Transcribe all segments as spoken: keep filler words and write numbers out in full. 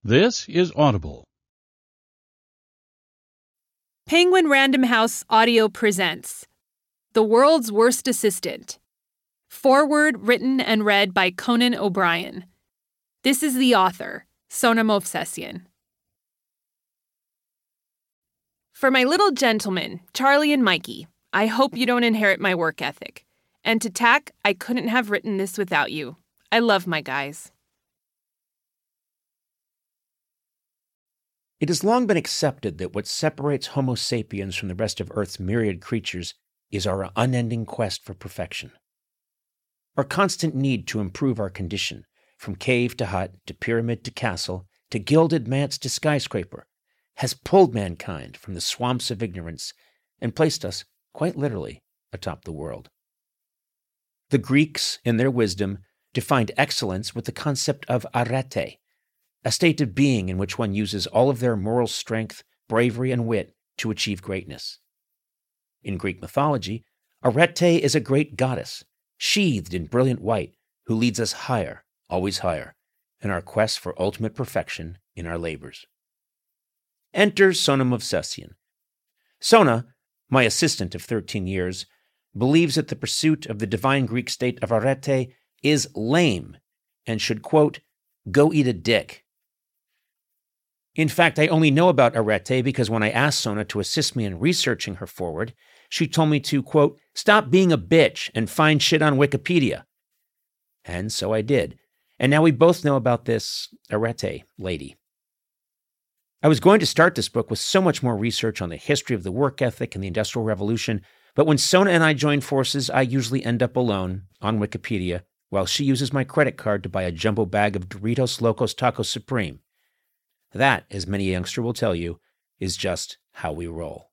This is Audible. Penguin Random House Audio presents The World's Worst Assistant. Foreword written and read by Conan O'Brien. This is the author, Sona Movsesian. For my little gentlemen, Charlie and Mikey, I hope you don't inherit my work ethic. And to Tack, I couldn't have written this without you. I love my guys. It has long been accepted that what separates Homo sapiens from the rest of Earth's myriad creatures is our unending quest for perfection. Our constant need to improve our condition, from cave to hut, to pyramid to castle, to gilded manse to skyscraper, has pulled mankind from the swamps of ignorance and placed us, quite literally, atop the world. The Greeks, in their wisdom, defined excellence with the concept of arete, a state of being in which one uses all of their moral strength, bravery, and wit to achieve greatness. In Greek mythology, Arete is a great goddess, sheathed in brilliant white, who leads us higher, always higher, in our quest for ultimate perfection in our labors. Enter Sona Movsesian. Sona, my assistant of thirteen years, believes that the pursuit of the divine Greek state of Arete is lame and should, quote, go eat a dick. In fact, I only know about Arete because when I asked Sona to assist me in researching her foreword, she told me to, quote, stop being a bitch and find shit on Wikipedia. And so I did. And now we both know about this Arete lady. I was going to start this book with so much more research on the history of the work ethic and the Industrial Revolution, but when Sona and I join forces, I usually end up alone on Wikipedia while she uses my credit card to buy a jumbo bag of Doritos Locos Tacos Supreme. That, as many a youngster will tell you, is just how we roll.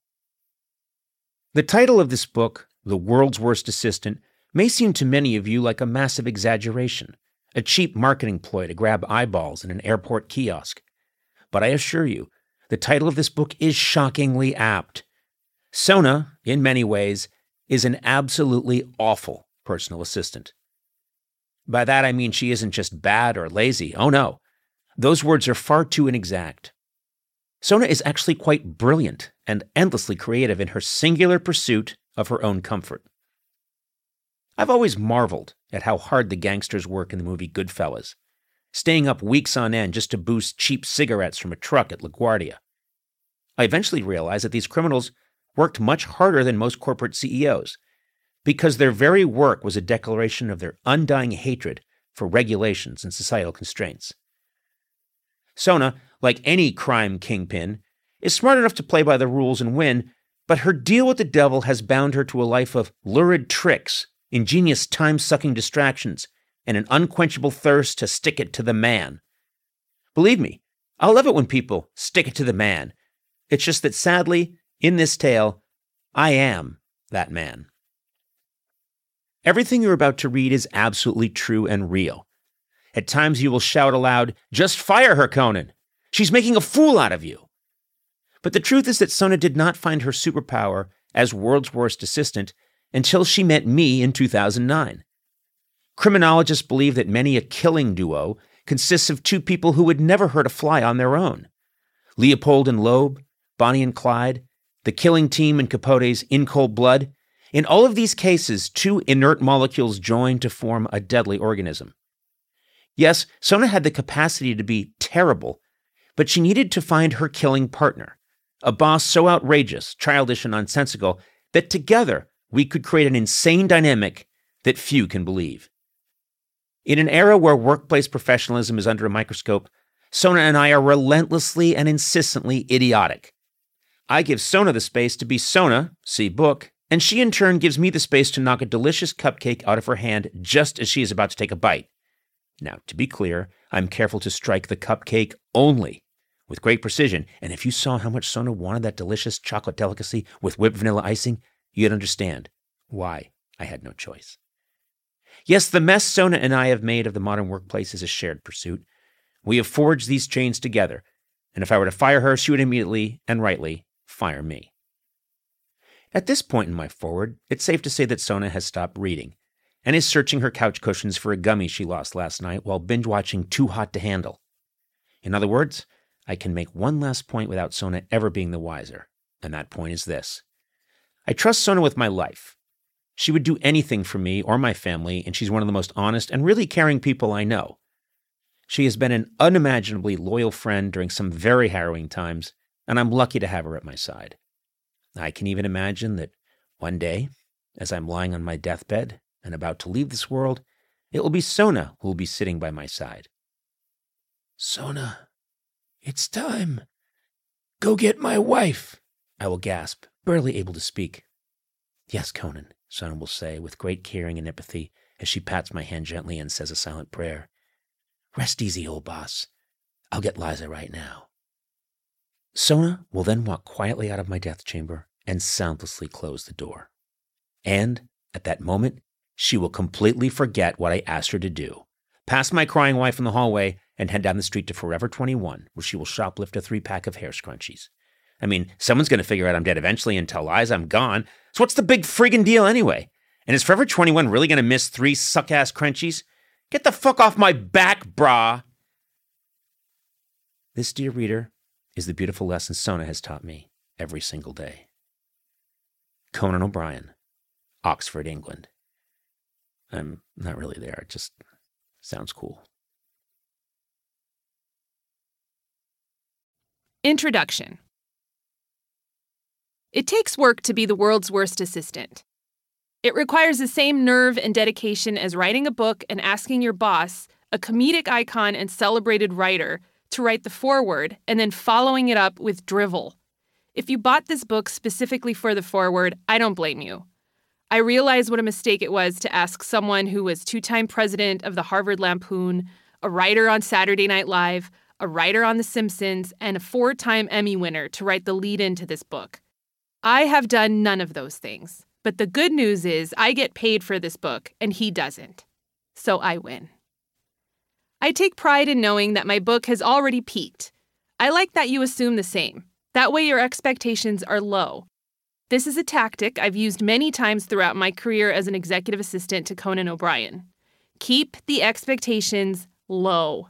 The title of this book, The World's Worst Assistant, may seem to many of you like a massive exaggeration, a cheap marketing ploy to grab eyeballs in an airport kiosk. But I assure you, the title of this book is shockingly apt. Sona, in many ways, is an absolutely awful personal assistant. By that I mean she isn't just bad or lazy. Oh no. Those words are far too inexact. Sona is actually quite brilliant and endlessly creative in her singular pursuit of her own comfort. I've always marveled at how hard the gangsters work in the movie Goodfellas, staying up weeks on end just to boost cheap cigarettes from a truck at LaGuardia. I eventually realized that these criminals worked much harder than most corporate C E Os, because their very work was a declaration of their undying hatred for regulations and societal constraints. Sona, like any crime kingpin, is smart enough to play by the rules and win, but her deal with the devil has bound her to a life of lurid tricks, ingenious time-sucking distractions, and an unquenchable thirst to stick it to the man. Believe me, I love it when people stick it to the man. It's just that sadly, in this tale, I am that man. Everything you're about to read is absolutely true and real. At times you will shout aloud, just fire her, Conan! She's making a fool out of you! But the truth is that Sona did not find her superpower as world's worst assistant until she met me in two thousand nine. Criminologists believe that many a killing duo consists of two people who would never hurt a fly on their own. Leopold and Loeb, Bonnie and Clyde, the killing team in Capote's In Cold Blood. In all of these cases, two inert molecules join to form a deadly organism. Yes, Sona had the capacity to be terrible, but she needed to find her killing partner, a boss so outrageous, childish, and nonsensical that together we could create an insane dynamic that few can believe. In an era where workplace professionalism is under a microscope, Sona and I are relentlessly and insistently idiotic. I give Sona the space to be Sona, see book, and she in turn gives me the space to knock a delicious cupcake out of her hand just as she is about to take a bite. Now, to be clear, I'm careful to strike the cupcake only, with great precision, and if you saw how much Sona wanted that delicious chocolate delicacy with whipped vanilla icing, you'd understand why I had no choice. Yes, the mess Sona and I have made of the modern workplace is a shared pursuit. We have forged these chains together, and if I were to fire her, she would immediately, and rightly, fire me. At this point in my foreword, it's safe to say that Sona has stopped reading, and is searching her couch cushions for a gummy she lost last night while binge-watching Too Hot to Handle. In other words, I can make one last point without Sona ever being the wiser, and that point is this. I trust Sona with my life. She would do anything for me or my family, and she's one of the most honest and really caring people I know. She has been an unimaginably loyal friend during some very harrowing times, and I'm lucky to have her at my side. I can even imagine that one day, as I'm lying on my deathbed and about to leave this world, it will be Sona who will be sitting by my side. "Sona, it's time. Go get my wife," I will gasp, barely able to speak. "Yes, Conan," Sona will say with great caring and empathy as she pats my hand gently and says a silent prayer. "Rest easy, old boss. I'll get Liza right now." Sona will then walk quietly out of my death chamber and soundlessly close the door. And at that moment, she will completely forget what I asked her to do, pass my crying wife in the hallway, and head down the street to Forever twenty-one, where she will shoplift a three-pack of hair scrunchies. I mean, someone's going to figure out I'm dead eventually and tell Liza I'm gone, so what's the big friggin' deal anyway? And is Forever twenty-one really going to miss three suck-ass crunchies? Get the fuck off my back, brah! This, dear reader, is the beautiful lesson Sona has taught me every single day. Conan O'Brien, Oxford, England. I'm not really there, it just sounds cool. Introduction. It takes work to be the world's worst assistant. It requires the same nerve and dedication as writing a book and asking your boss, a comedic icon and celebrated writer, to write the foreword and then following it up with drivel. If you bought this book specifically for the foreword, I don't blame you. I realize what a mistake it was to ask someone who was two-time president of the Harvard Lampoon, a writer on Saturday Night Live, a writer on The Simpsons, and a four-time Emmy winner to write the lead-in to this book. I have done none of those things. But the good news is I get paid for this book, and he doesn't. So I win. I take pride in knowing that my book has already peaked. I like that you assume the same. That way your expectations are low. This is a tactic I've used many times throughout my career as an executive assistant to Conan O'Brien. Keep the expectations low.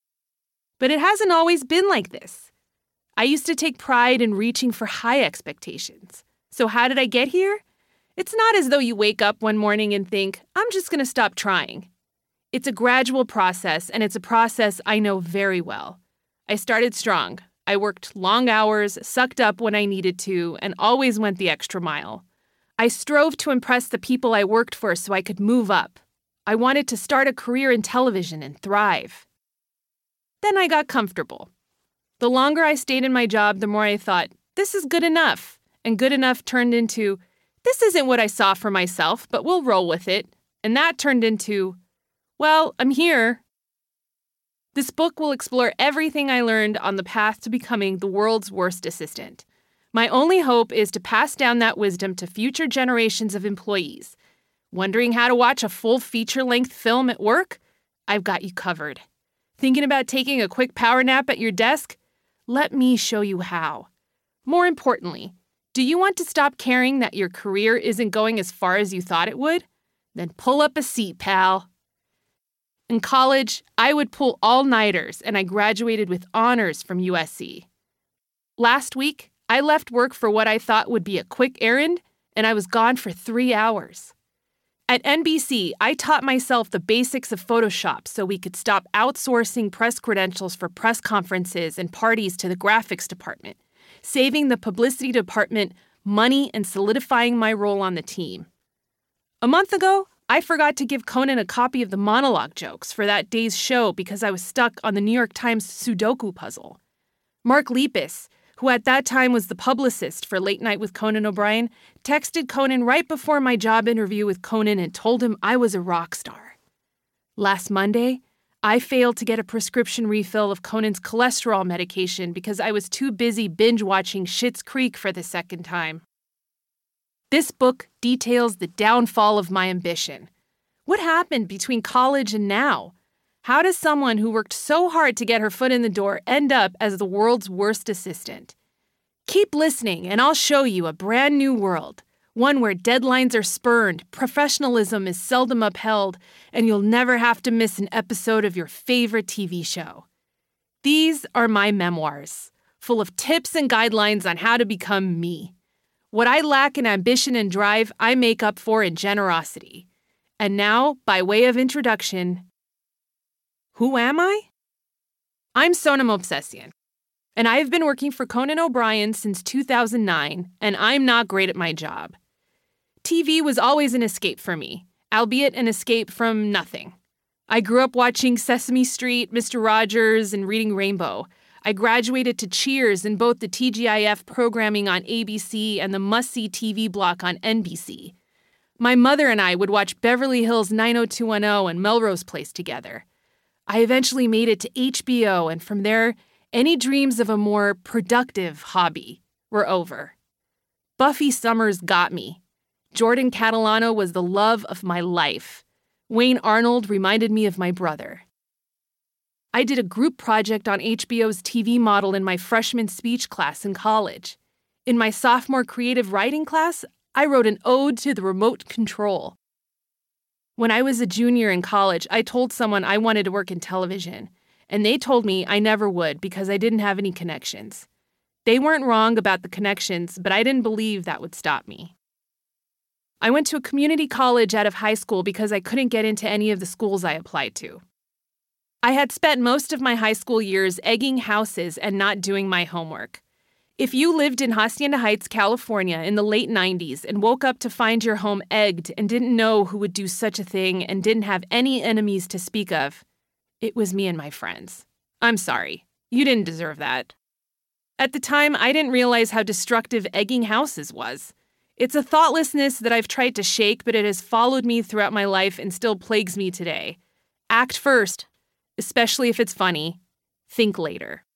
But it hasn't always been like this. I used to take pride in reaching for high expectations. So how did I get here? It's not as though you wake up one morning and think, I'm just going to stop trying. It's a gradual process, and it's a process I know very well. I started strong. I worked long hours, sucked up when I needed to, and always went the extra mile. I strove to impress the people I worked for so I could move up. I wanted to start a career in television and thrive. Then I got comfortable. The longer I stayed in my job, the more I thought, this is good enough. And good enough turned into, this isn't what I saw for myself, but we'll roll with it. And that turned into, well, I'm here. This book will explore everything I learned on the path to becoming the world's worst assistant. My only hope is to pass down that wisdom to future generations of employees. Wondering how to watch a full feature-length film at work? I've got you covered. Thinking about taking a quick power nap at your desk? Let me show you how. More importantly, do you want to stop caring that your career isn't going as far as you thought it would? Then pull up a seat, pal. In college, I would pull all-nighters, and I graduated with honors from U S C. Last week, I left work for what I thought would be a quick errand, and I was gone for three hours. At N B C, I taught myself the basics of Photoshop so we could stop outsourcing press credentials for press conferences and parties to the graphics department, saving the publicity department money and solidifying my role on the team. A month ago, I forgot to give Conan a copy of the monologue jokes for that day's show because I was stuck on the New York Times Sudoku puzzle. Mark Lippis, who at that time was the publicist for Late Night with Conan O'Brien, texted Conan right before my job interview with Conan and told him I was a rock star. Last Monday, I failed to get a prescription refill of Conan's cholesterol medication because I was too busy binge-watching Schitt's Creek for the second time. This book details the downfall of my ambition. What happened between college and now? How does someone who worked so hard to get her foot in the door end up as the world's worst assistant? Keep listening, and I'll show you a brand new world, one where deadlines are spurned, professionalism is seldom upheld, and you'll never have to miss an episode of your favorite T V show. These are my memoirs, full of tips and guidelines on how to become me. What I lack in ambition and drive, I make up for in generosity. And now, by way of introduction, who am I? I'm Sonam Obsessian, and I have been working for Conan O'Brien since two thousand nine, and I'm not great at my job. T V was always an escape for me, albeit an escape from nothing. I grew up watching Sesame Street, Mister Rogers, and reading Rainbow. I graduated to Cheers in both the T G I F programming on A B C and the must-see T V block on N B C. My mother and I would watch Beverly Hills nine oh two one oh and Melrose Place together. I eventually made it to H B O, and from there, any dreams of a more productive hobby were over. Buffy Summers got me. Jordan Catalano was the love of my life. Wayne Arnold reminded me of my brother. I did a group project on H B O's T V model in my freshman speech class in college. In my sophomore creative writing class, I wrote an ode to the remote control. When I was a junior in college, I told someone I wanted to work in television, and they told me I never would because I didn't have any connections. They weren't wrong about the connections, but I didn't believe that would stop me. I went to a community college out of high school because I couldn't get into any of the schools I applied to. I had spent most of my high school years egging houses and not doing my homework. If you lived in Hacienda Heights, California in the late nineties and woke up to find your home egged and didn't know who would do such a thing and didn't have any enemies to speak of, it was me and my friends. I'm sorry. You didn't deserve that. At the time, I didn't realize how destructive egging houses was. It's a thoughtlessness that I've tried to shake, but it has followed me throughout my life and still plagues me today. Act first, especially if it's funny. Think later.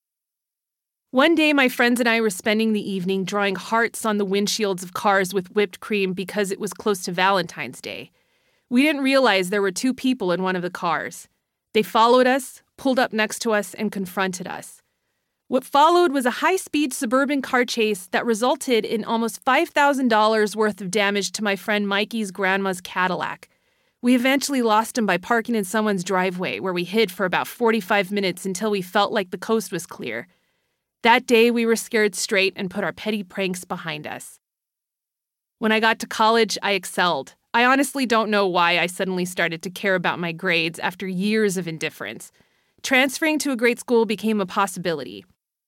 One day, my friends and I were spending the evening drawing hearts on the windshields of cars with whipped cream because it was close to Valentine's Day. We didn't realize there were two people in one of the cars. They followed us, pulled up next to us, and confronted us. What followed was a high-speed suburban car chase that resulted in almost five thousand dollars worth of damage to my friend Mikey's grandma's Cadillac. We eventually lost him by parking in someone's driveway, where we hid for about forty-five minutes until we felt like the coast was clear. That day, we were scared straight and put our petty pranks behind us. When I got to college, I excelled. I honestly don't know why I suddenly started to care about my grades after years of indifference. Transferring to a great school became a possibility.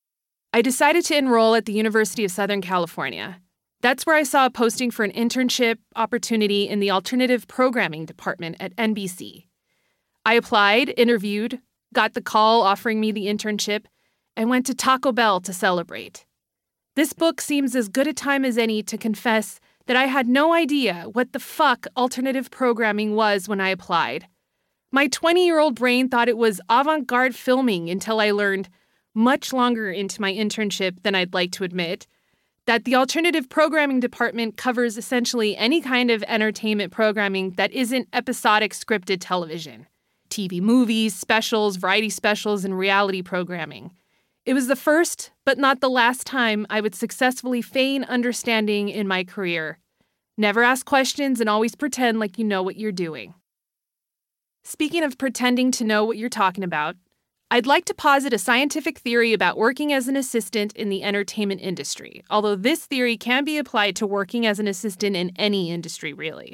I decided to enroll at the University of Southern California. That's where I saw a posting for an internship opportunity in the alternative programming department at N B C. I applied, interviewed, got the call offering me the internship, and went to Taco Bell to celebrate. This book seems as good a time as any to confess that I had no idea what the fuck alternative programming was when I applied. My twenty-year-old brain thought it was avant-garde filming until I learned, much longer into my internship than I'd like to admit, that the alternative programming department covers essentially any kind of entertainment programming that isn't episodic scripted television. T V movies, specials, variety specials, and reality programming. It was the first, but not the last time I would successfully feign understanding in my career. Never ask questions and always pretend like you know what you're doing. Speaking of pretending to know what you're talking about, I'd like to posit a scientific theory about working as an assistant in the entertainment industry, although this theory can be applied to working as an assistant in any industry, really.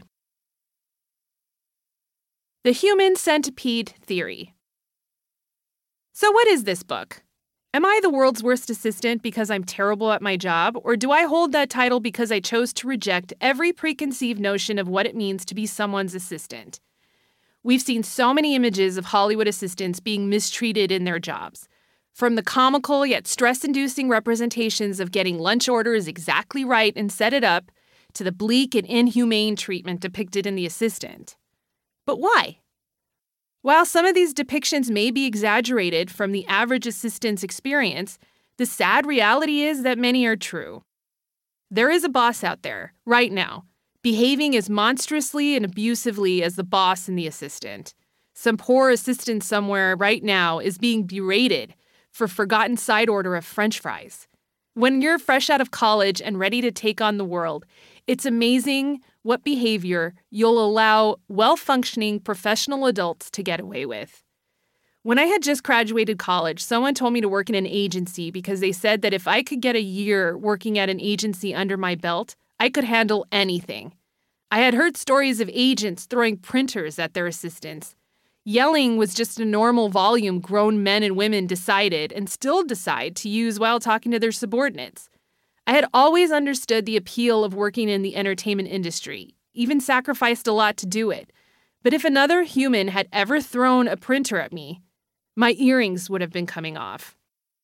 The Human Centipede Theory. So what is this book? Am I the world's worst assistant because I'm terrible at my job, or do I hold that title because I chose to reject every preconceived notion of what it means to be someone's assistant? We've seen so many images of Hollywood assistants being mistreated in their jobs. From the comical yet stress-inducing representations of getting lunch orders exactly right and set it up, to the bleak and inhumane treatment depicted in The Assistant. But why? While some of these depictions may be exaggerated from the average assistant's experience, the sad reality is that many are true. There is a boss out there, right now, behaving as monstrously and abusively as the boss and the assistant. Some poor assistant somewhere right now is being berated for forgotten side order of French fries. When you're fresh out of college and ready to take on the world, it's amazing what behavior you'll allow well-functioning professional adults to get away with. When I had just graduated college, someone told me to work in an agency because they said that if I could get a year working at an agency under my belt, I could handle anything. I had heard stories of agents throwing printers at their assistants. Yelling was just a normal volume grown men and women decided and still decide to use while talking to their subordinates. I had always understood the appeal of working in the entertainment industry, even sacrificed a lot to do it. But if another human had ever thrown a printer at me, my earrings would have been coming off.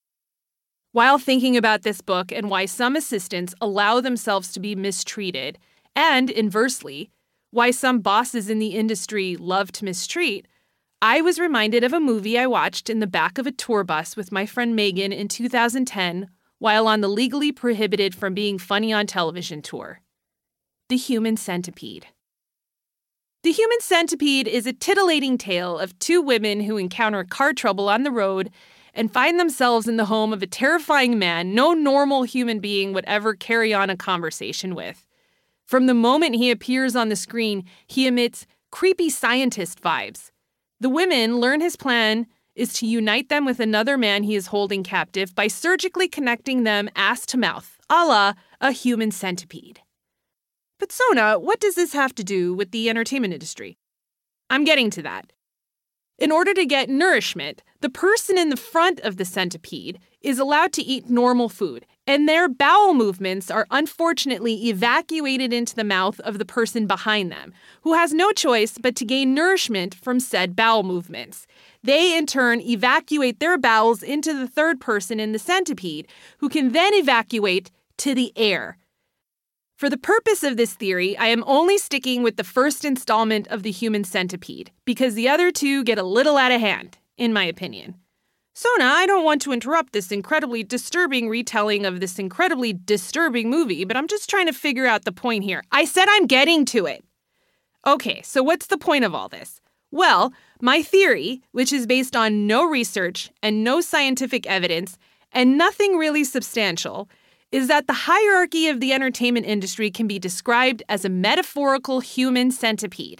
While thinking about this book and why some assistants allow themselves to be mistreated, and inversely, why some bosses in the industry love to mistreat, I was reminded of a movie I watched in the back of a tour bus with my friend Megan in two thousand ten while on the legally prohibited from being funny on television tour. The Human Centipede. The Human Centipede is a titillating tale of two women who encounter car trouble on the road and find themselves in the home of a terrifying man no normal human being would ever carry on a conversation with. From the moment he appears on the screen, he emits creepy scientist vibes. The women learn his plan is to unite them with another man he is holding captive by surgically connecting them ass to mouth, a la a human centipede. But Sona, what does this have to do with the entertainment industry? I'm getting to that. In order to get nourishment, the person in the front of the centipede is allowed to eat normal food, and their bowel movements are unfortunately evacuated into the mouth of the person behind them, who has no choice but to gain nourishment from said bowel movements. They, in turn, evacuate their bowels into the third person in the centipede, who can then evacuate to the air. For the purpose of this theory, I am only sticking with the first installment of the Human Centipede, because the other two get a little out of hand, in my opinion. Sona, I don't want to interrupt this incredibly disturbing retelling of this incredibly disturbing movie, but I'm just trying to figure out the point here. I said I'm getting to it. Okay, so what's the point of all this? Well, my theory, which is based on no research and no scientific evidence and nothing really substantial, is that the hierarchy of the entertainment industry can be described as a metaphorical human centipede.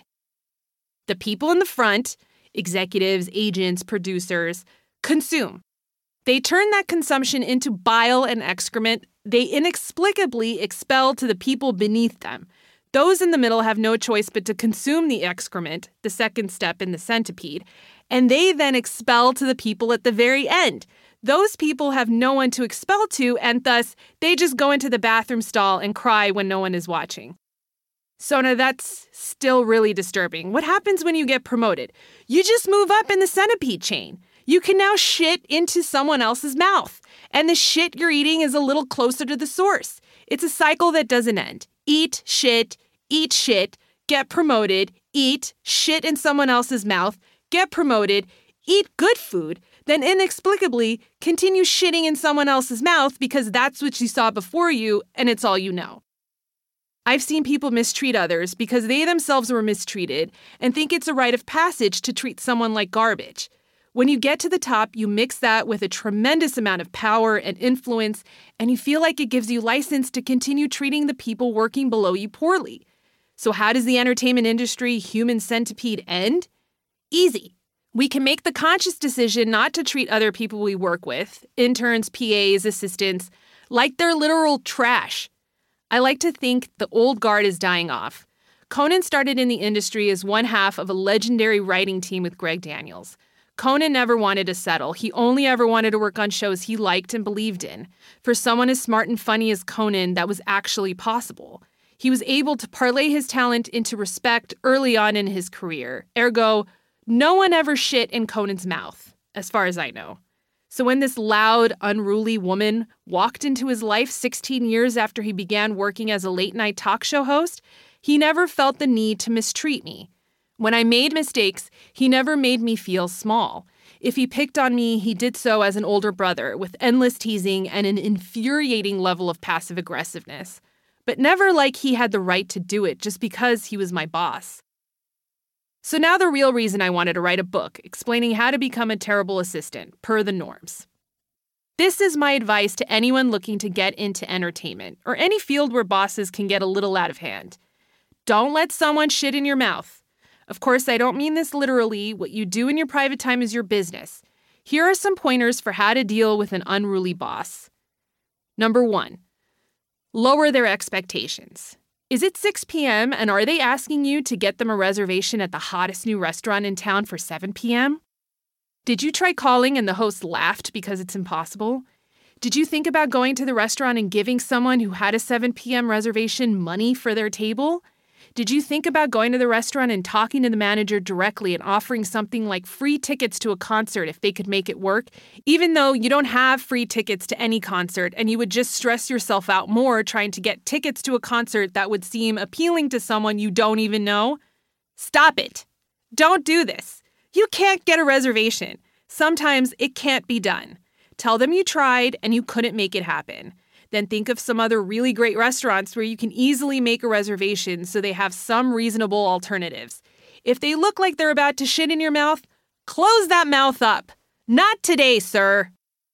The people in the front, executives, agents, producers, consume. They turn that consumption into bile and excrement they inexplicably expel to the people beneath them. Those in the middle have no choice but to consume the excrement, the second step in the centipede, and they then expel to the people at the very end. Those people have no one to expel to, and thus, they just go into the bathroom stall and cry when no one is watching. Sona, that's still really disturbing. What happens when you get promoted? You just move up in the centipede chain. You can now shit into someone else's mouth, and the shit you're eating is a little closer to the source. It's a cycle that doesn't end. Eat shit, eat shit, get promoted, eat shit in someone else's mouth, get promoted, eat good food, then inexplicably continue shitting in someone else's mouth because that's what you saw before you and it's all you know. I've seen people mistreat others because they themselves were mistreated and think it's a rite of passage to treat someone like garbage. When you get to the top, you mix that with a tremendous amount of power and influence, and you feel like it gives you license to continue treating the people working below you poorly. So how does the entertainment industry human centipede end? Easy. We can make the conscious decision not to treat other people we work with, interns, P As, assistants, like they're literal trash. I like to think the old guard is dying off. Conan started in the industry as one half of a legendary writing team with Greg Daniels. Conan never wanted to settle. He only ever wanted to work on shows he liked and believed in. For someone as smart and funny as Conan, that was actually possible. He was able to parlay his talent into respect early on in his career. Ergo, no one ever shit in Conan's mouth, as far as I know. So when this loud, unruly woman walked into his life sixteen years after he began working as a late-night talk show host, he never felt the need to mistreat me. When I made mistakes, he never made me feel small. If he picked on me, he did so as an older brother, with endless teasing and an infuriating level of passive aggressiveness. But never like he had the right to do it just because he was my boss. So now the real reason I wanted to write a book explaining how to become a terrible assistant, per the norms. This is my advice to anyone looking to get into entertainment, or any field where bosses can get a little out of hand. Don't let someone shit in your mouth. Of course, I don't mean this literally. What you do in your private time is your business. Here are some pointers for how to deal with an unruly boss. Number one, lower their expectations. Is it six p.m. and are they asking you to get them a reservation at the hottest new restaurant in town for seven p.m.? Did you try calling and the host laughed because it's impossible? Did you think about going to the restaurant and giving someone who had a seven p.m. reservation money for their table? Did you think about going to the restaurant and talking to the manager directly and offering something like free tickets to a concert if they could make it work, even though you don't have free tickets to any concert and you would just stress yourself out more trying to get tickets to a concert that would seem appealing to someone you don't even know? Stop it. Don't do this. You can't get a reservation. Sometimes it can't be done. Tell them you tried and you couldn't make it happen. Then think of some other really great restaurants where you can easily make a reservation so they have some reasonable alternatives. If they look like they're about to shit in your mouth, close that mouth up. Not today, sir.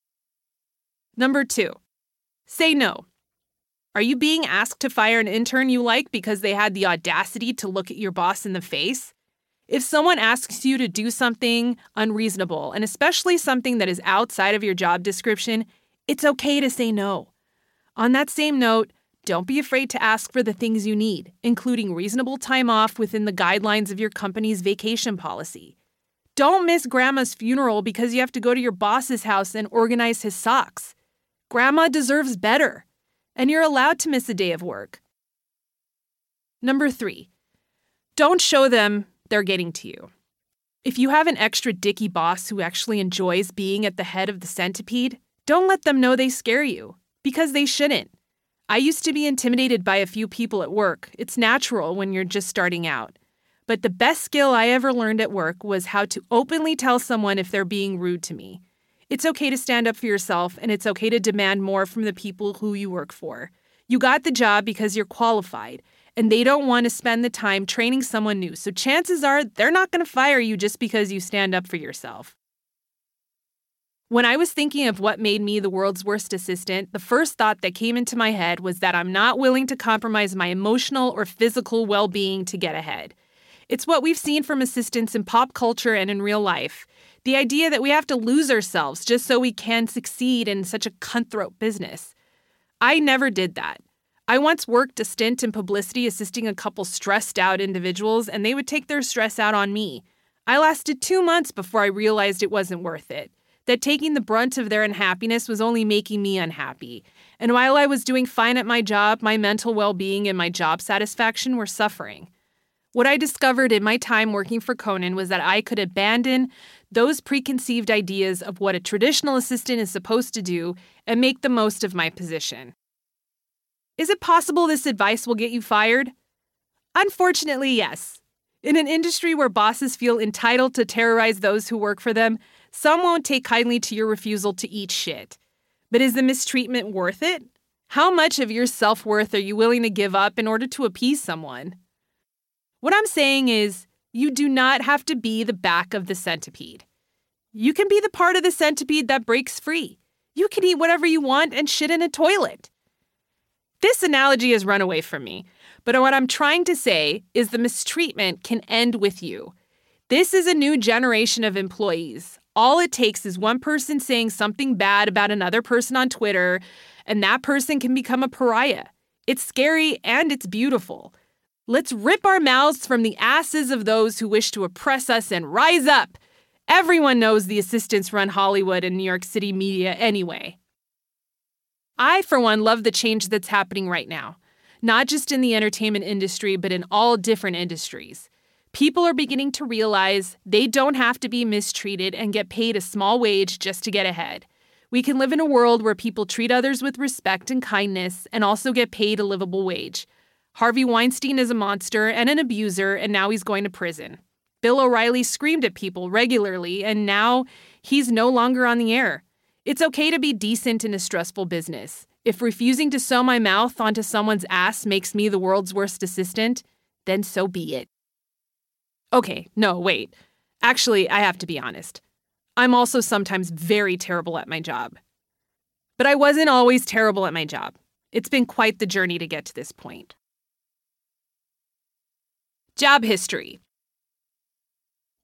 Number two, say no. Are you being asked to fire an intern you like because they had the audacity to look at your boss in the face? If someone asks you to do something unreasonable, and especially something that is outside of your job description, it's okay to say no. On that same note, don't be afraid to ask for the things you need, including reasonable time off within the guidelines of your company's vacation policy. Don't miss Grandma's funeral because you have to go to your boss's house and organize his socks. Grandma deserves better, and you're allowed to miss a day of work. Number three, don't show them they're getting to you. If you have an extra dicky boss who actually enjoys being at the head of the centipede, don't let them know they scare you. Because they shouldn't. I used to be intimidated by a few people at work. It's natural when you're just starting out. But the best skill I ever learned at work was how to openly tell someone if they're being rude to me. It's okay to stand up for yourself, and it's okay to demand more from the people who you work for. You got the job because you're qualified, and they don't want to spend the time training someone new, so chances are they're not going to fire you just because you stand up for yourself. When I was thinking of what made me the world's worst assistant, the first thought that came into my head was that I'm not willing to compromise my emotional or physical well-being to get ahead. It's what we've seen from assistants in pop culture and in real life. The idea that we have to lose ourselves just so we can succeed in such a cutthroat business. I never did that. I once worked a stint in publicity assisting a couple stressed out individuals, and they would take their stress out on me. I lasted two months before I realized it wasn't worth it. That taking the brunt of their unhappiness was only making me unhappy. And while I was doing fine at my job, my mental well-being and my job satisfaction were suffering. What I discovered in my time working for Conan was that I could abandon those preconceived ideas of what a traditional assistant is supposed to do and make the most of my position. Is it possible this advice will get you fired? Unfortunately, yes. In an industry where bosses feel entitled to terrorize those who work for them, some won't take kindly to your refusal to eat shit. But is the mistreatment worth it? How much of your self-worth are you willing to give up in order to appease someone? What I'm saying is, you do not have to be the back of the centipede. You can be the part of the centipede that breaks free. You can eat whatever you want and shit in a toilet. This analogy has run away from me, but what I'm trying to say is the mistreatment can end with you. This is a new generation of employees. All it takes is one person saying something bad about another person on Twitter, and that person can become a pariah. It's scary and it's beautiful. Let's rip our mouths from the asses of those who wish to oppress us and rise up. Everyone knows the assistants run Hollywood and New York City media anyway. I, for one, love the change that's happening right now, not just in the entertainment industry, but in all different industries. People are beginning to realize they don't have to be mistreated and get paid a small wage just to get ahead. We can live in a world where people treat others with respect and kindness and also get paid a livable wage. Harvey Weinstein is a monster and an abuser, and now he's going to prison. Bill O'Reilly screamed at people regularly, and now he's no longer on the air. It's okay to be decent in a stressful business. If refusing to sew my mouth onto someone's ass makes me the world's worst assistant, then so be it. Okay, no, wait. Actually, I have to be honest. I'm also sometimes very terrible at my job. But I wasn't always terrible at my job. It's been quite the journey to get to this point. Job history.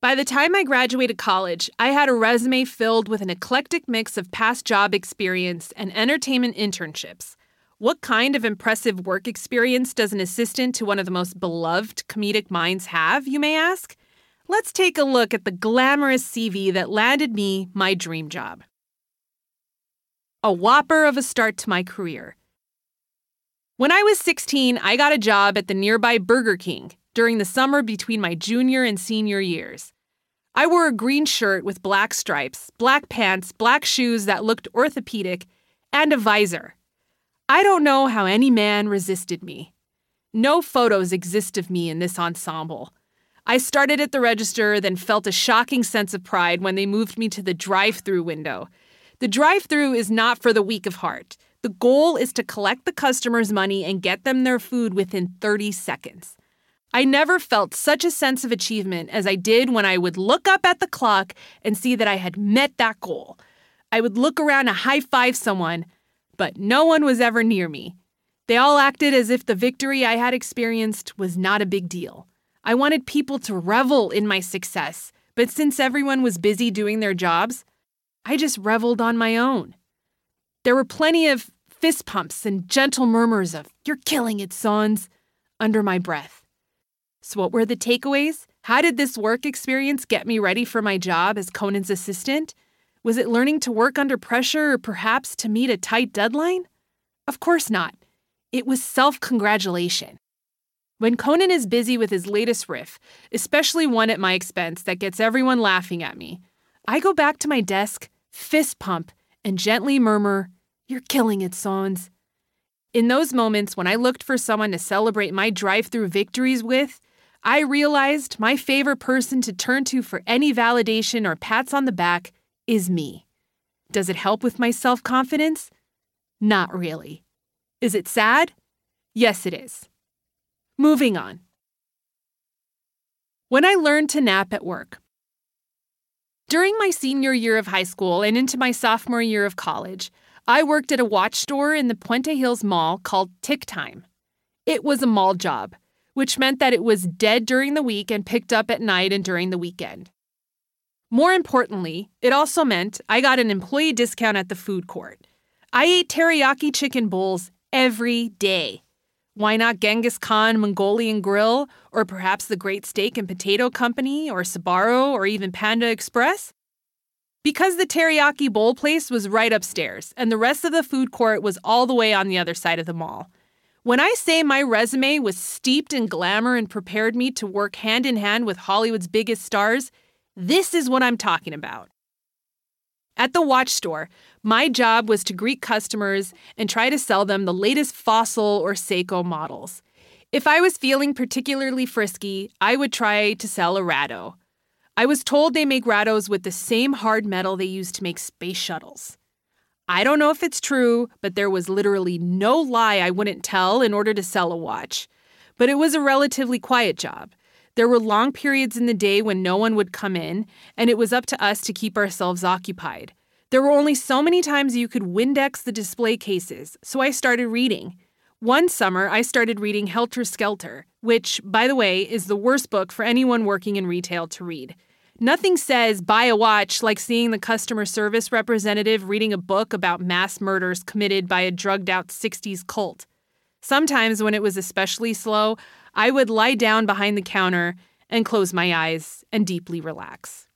By the time I graduated college, I had a resume filled with an eclectic mix of past job experience and entertainment internships. What kind of impressive work experience does an assistant to one of the most beloved comedic minds have, you may ask? Let's take a look at the glamorous C V that landed me my dream job. A whopper of a start to my career. When I was sixteen, I got a job at the nearby Burger King during the summer between my junior and senior years. I wore a green shirt with black stripes, black pants, black shoes that looked orthopedic, and a visor. I don't know how any man resisted me. No photos exist of me in this ensemble. I started at the register, then felt a shocking sense of pride when they moved me to the drive-thru window. The drive-thru is not for the weak of heart. The goal is to collect the customer's money and get them their food within thirty seconds. I never felt such a sense of achievement as I did when I would look up at the clock and see that I had met that goal. I would look around and high-five someone, but no one was ever near me. They all acted as if the victory I had experienced was not a big deal. I wanted people to revel in my success, but since everyone was busy doing their jobs, I just reveled on my own. There were plenty of fist pumps and gentle murmurs of, "You're killing it, sons," under my breath. So what were the takeaways? How did this work experience get me ready for my job as Conan's assistant? Was it learning to work under pressure or perhaps to meet a tight deadline? Of course not. It was self-congratulation. When Conan is busy with his latest riff, especially one at my expense that gets everyone laughing at me, I go back to my desk, fist pump, and gently murmur, "You're killing it, sons." In those moments when I looked for someone to celebrate my drive-thru victories with, I realized my favorite person to turn to for any validation or pats on the back is me. Does it help with my self-confidence? Not really. Is it sad? Yes, it is. Moving on. When I learned to nap at work. During my senior year of high school and into my sophomore year of college, I worked at a watch store in the Puente Hills Mall called Tick Time. It was a mall job, which meant that it was dead during the week and picked up at night and during the weekend. More importantly, it also meant I got an employee discount at the food court. I ate teriyaki chicken bowls every day. Why not Genghis Khan Mongolian Grill, or perhaps the Great Steak and Potato Company, or Sbarro, or even Panda Express? Because the teriyaki bowl place was right upstairs, and the rest of the food court was all the way on the other side of the mall. When I say my resume was steeped in glamour and prepared me to work hand in hand with Hollywood's biggest stars, this is what I'm talking about. At the watch store, my job was to greet customers and try to sell them the latest Fossil or Seiko models. If I was feeling particularly frisky, I would try to sell a Rado. I was told they make Rados with the same hard metal they use to make space shuttles. I don't know if it's true, but there was literally no lie I wouldn't tell in order to sell a watch. But it was a relatively quiet job. There were long periods in the day when no one would come in, and it was up to us to keep ourselves occupied. There were only so many times you could Windex the display cases, so I started reading. One summer, I started reading Helter Skelter, which, by the way, is the worst book for anyone working in retail to read. Nothing says buy a watch like seeing the customer service representative reading a book about mass murders committed by a drugged-out sixties cult. Sometimes when it was especially slow, I would lie down behind the counter and close my eyes and deeply relax.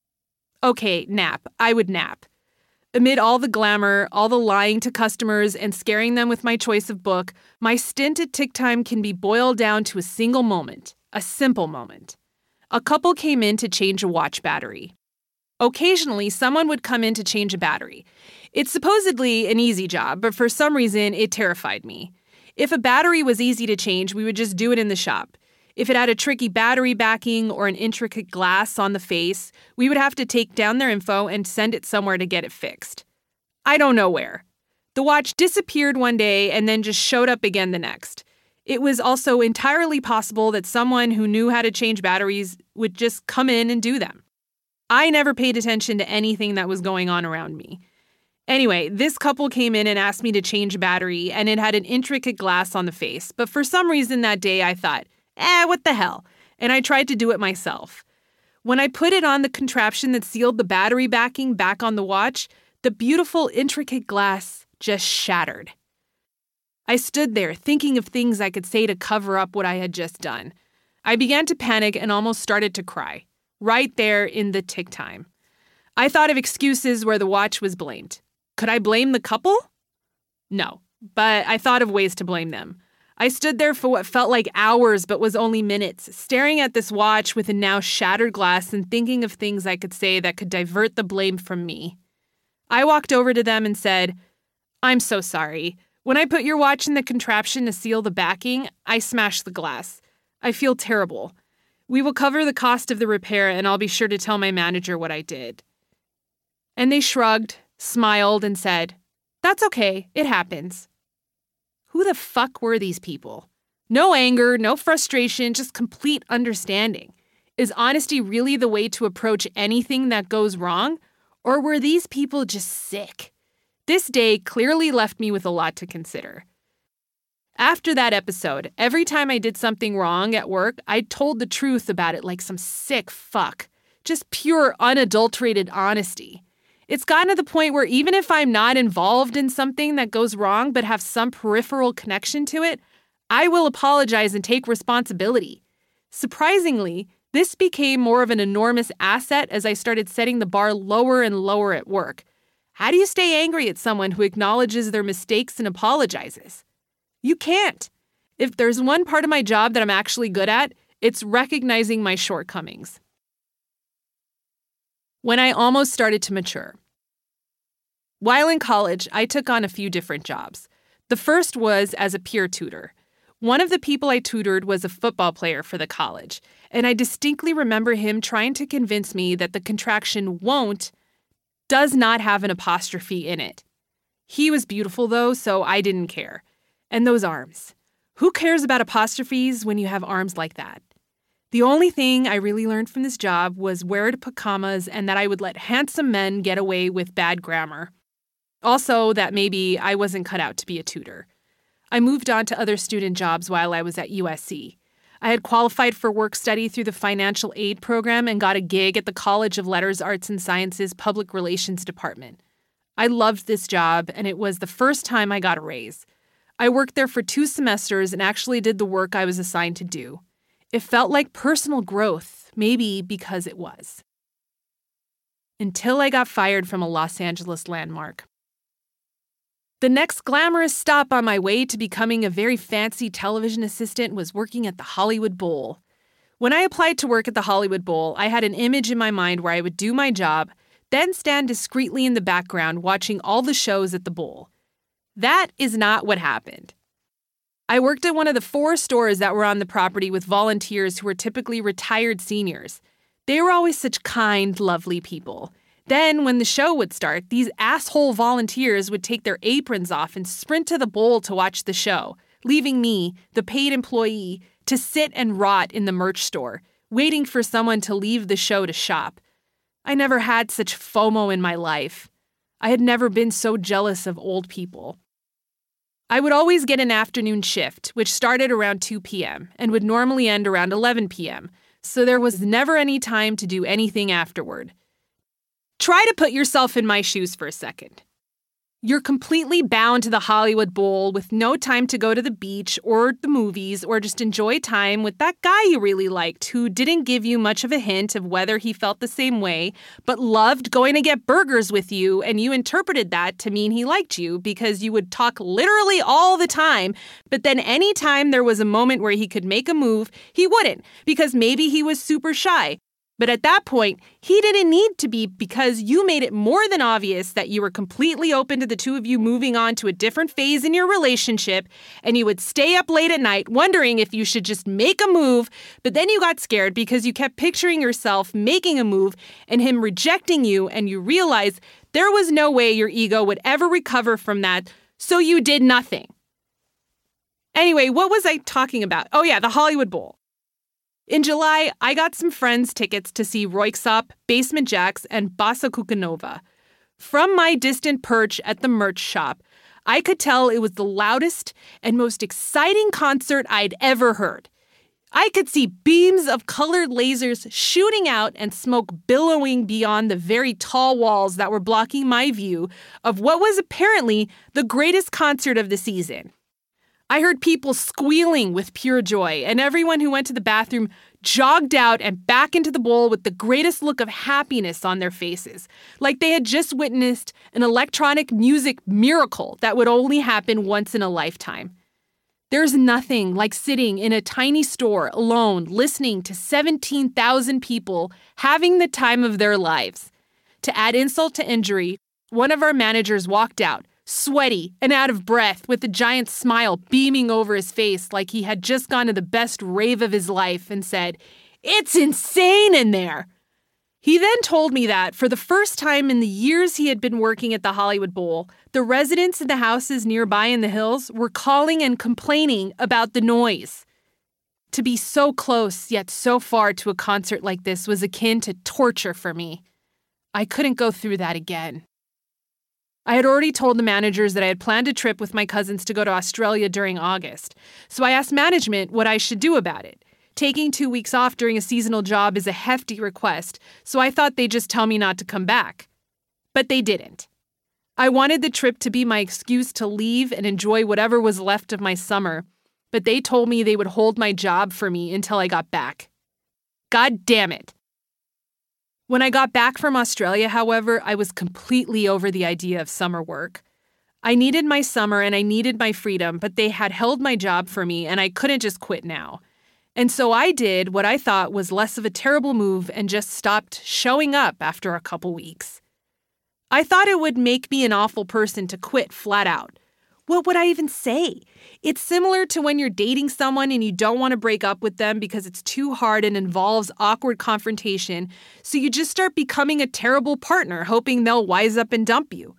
Okay, nap. I would nap. Amid all the glamour, all the lying to customers, and scaring them with my choice of book, my stint at Tick Time can be boiled down to a single moment, a simple moment. A couple came in to change a watch battery. Occasionally, someone would come in to change a battery. It's supposedly an easy job, but for some reason, it terrified me. If a battery was easy to change, we would just do it in the shop. If it had a tricky battery backing or an intricate glass on the face, we would have to take down their info and send it somewhere to get it fixed. I don't know where. The watch disappeared one day and then just showed up again the next. It was also entirely possible that someone who knew how to change batteries would just come in and do them. I never paid attention to anything that was going on around me. Anyway, this couple came in and asked me to change a battery, and it had an intricate glass on the face. But for some reason that day I thought, eh, what the hell? And I tried to do it myself. When I put it on the contraption that sealed the battery backing back on the watch, the beautiful, intricate glass just shattered. I stood there thinking of things I could say to cover up what I had just done. I began to panic and almost started to cry, right there in the tick time. I thought of excuses where the watch was blamed. Could I blame the couple? No, but I thought of ways to blame them. I stood there for what felt like hours but was only minutes, staring at this watch with a now shattered glass and thinking of things I could say that could divert the blame from me. I walked over to them and said, "I'm so sorry. When I put your watch in the contraption to seal the backing, I smashed the glass. I feel terrible. We will cover the cost of the repair and I'll be sure to tell my manager what I did." And they shrugged, smiled, and said, "That's okay, it happens." Who the fuck were these people? No anger, no frustration, just complete understanding. Is honesty really the way to approach anything that goes wrong? Or were these people just sick? This day clearly left me with a lot to consider. After that episode, every time I did something wrong at work, I told the truth about it like some sick fuck. Just pure, unadulterated honesty. It's gotten to the point where even if I'm not involved in something that goes wrong but have some peripheral connection to it, I will apologize and take responsibility. Surprisingly, this became more of an enormous asset as I started setting the bar lower and lower at work. How do you stay angry at someone who acknowledges their mistakes and apologizes? You can't. If there's one part of my job that I'm actually good at, it's recognizing my shortcomings. When I almost started to mature. While in college, I took on a few different jobs. The first was as a peer tutor. One of the people I tutored was a football player for the college, and I distinctly remember him trying to convince me that the contraction won't does not have an apostrophe in it. He was beautiful, though, so I didn't care. And those arms. Who cares about apostrophes when you have arms like that? The only thing I really learned from this job was where to put commas and that I would let handsome men get away with bad grammar. Also, that maybe I wasn't cut out to be a tutor. I moved on to other student jobs while I was at U S C. I had qualified for work study through the financial aid program and got a gig at the College of Letters, Arts, and Sciences Public Relations Department. I loved this job, and it was the first time I got a raise. I worked there for two semesters and actually did the work I was assigned to do. It felt like personal growth, maybe because it was. Until I got fired from a Los Angeles landmark. The next glamorous stop on my way to becoming a very fancy television assistant was working at the Hollywood Bowl. When I applied to work at the Hollywood Bowl, I had an image in my mind where I would do my job, then stand discreetly in the background watching all the shows at the Bowl. That is not what happened. I worked at one of the four stores that were on the property with volunteers who were typically retired seniors. They were always such kind, lovely people. Then, when the show would start, these asshole volunteers would take their aprons off and sprint to the bowl to watch the show, leaving me, the paid employee, to sit and rot in the merch store, waiting for someone to leave the show to shop. I never had such FOMO in my life. I had never been so jealous of old people. I would always get an afternoon shift, which started around two p.m. and would normally end around eleven p.m., so there was never any time to do anything afterward. Try to put yourself in my shoes for a second. You're completely bound to the Hollywood Bowl with no time to go to the beach or the movies or just enjoy time with that guy you really liked who didn't give you much of a hint of whether he felt the same way, but loved going to get burgers with you, and you interpreted that to mean he liked you because you would talk literally all the time, but then anytime there was a moment where he could make a move, he wouldn't because maybe he was super shy. But at that point, he didn't need to be because you made it more than obvious that you were completely open to the two of you moving on to a different phase in your relationship, and you would stay up late at night wondering if you should just make a move, but then you got scared because you kept picturing yourself making a move and him rejecting you, and you realized there was no way your ego would ever recover from that, so you did nothing. Anyway, what was I talking about? Oh yeah, the Hollywood Bowl. In July, I got some friends tickets to see Röyksopp, Basement Jaxx, and Bossa Kukanova. From my distant perch at the merch shop, I could tell it was the loudest and most exciting concert I'd ever heard. I could see beams of colored lasers shooting out and smoke billowing beyond the very tall walls that were blocking my view of what was apparently the greatest concert of the season. I heard people squealing with pure joy, and everyone who went to the bathroom jogged out and back into the bowl with the greatest look of happiness on their faces, like they had just witnessed an electronic music miracle that would only happen once in a lifetime. There's nothing like sitting in a tiny store alone, listening to seventeen thousand people having the time of their lives. To add insult to injury, one of our managers walked out, sweaty and out of breath, with a giant smile beaming over his face like he had just gone to the best rave of his life, and said, "It's insane in there." He then told me that, for the first time in the years he had been working at the Hollywood Bowl, the residents in the houses nearby in the hills were calling and complaining about the noise. To be so close yet so far to a concert like this was akin to torture for me. I couldn't go through that again. I had already told the managers that I had planned a trip with my cousins to go to Australia during August, so I asked management what I should do about it. Taking two weeks off during a seasonal job is a hefty request, so I thought they'd just tell me not to come back. But they didn't. I wanted the trip to be my excuse to leave and enjoy whatever was left of my summer, but they told me they would hold my job for me until I got back. God damn it. When I got back from Australia, however, I was completely over the idea of summer work. I needed my summer and I needed my freedom, but they had held my job for me and I couldn't just quit now. And so I did what I thought was less of a terrible move and just stopped showing up after a couple weeks. I thought it would make me an awful person to quit flat out. What would I even say? It's similar to when you're dating someone and you don't want to break up with them because it's too hard and involves awkward confrontation, so you just start becoming a terrible partner, hoping they'll wise up and dump you.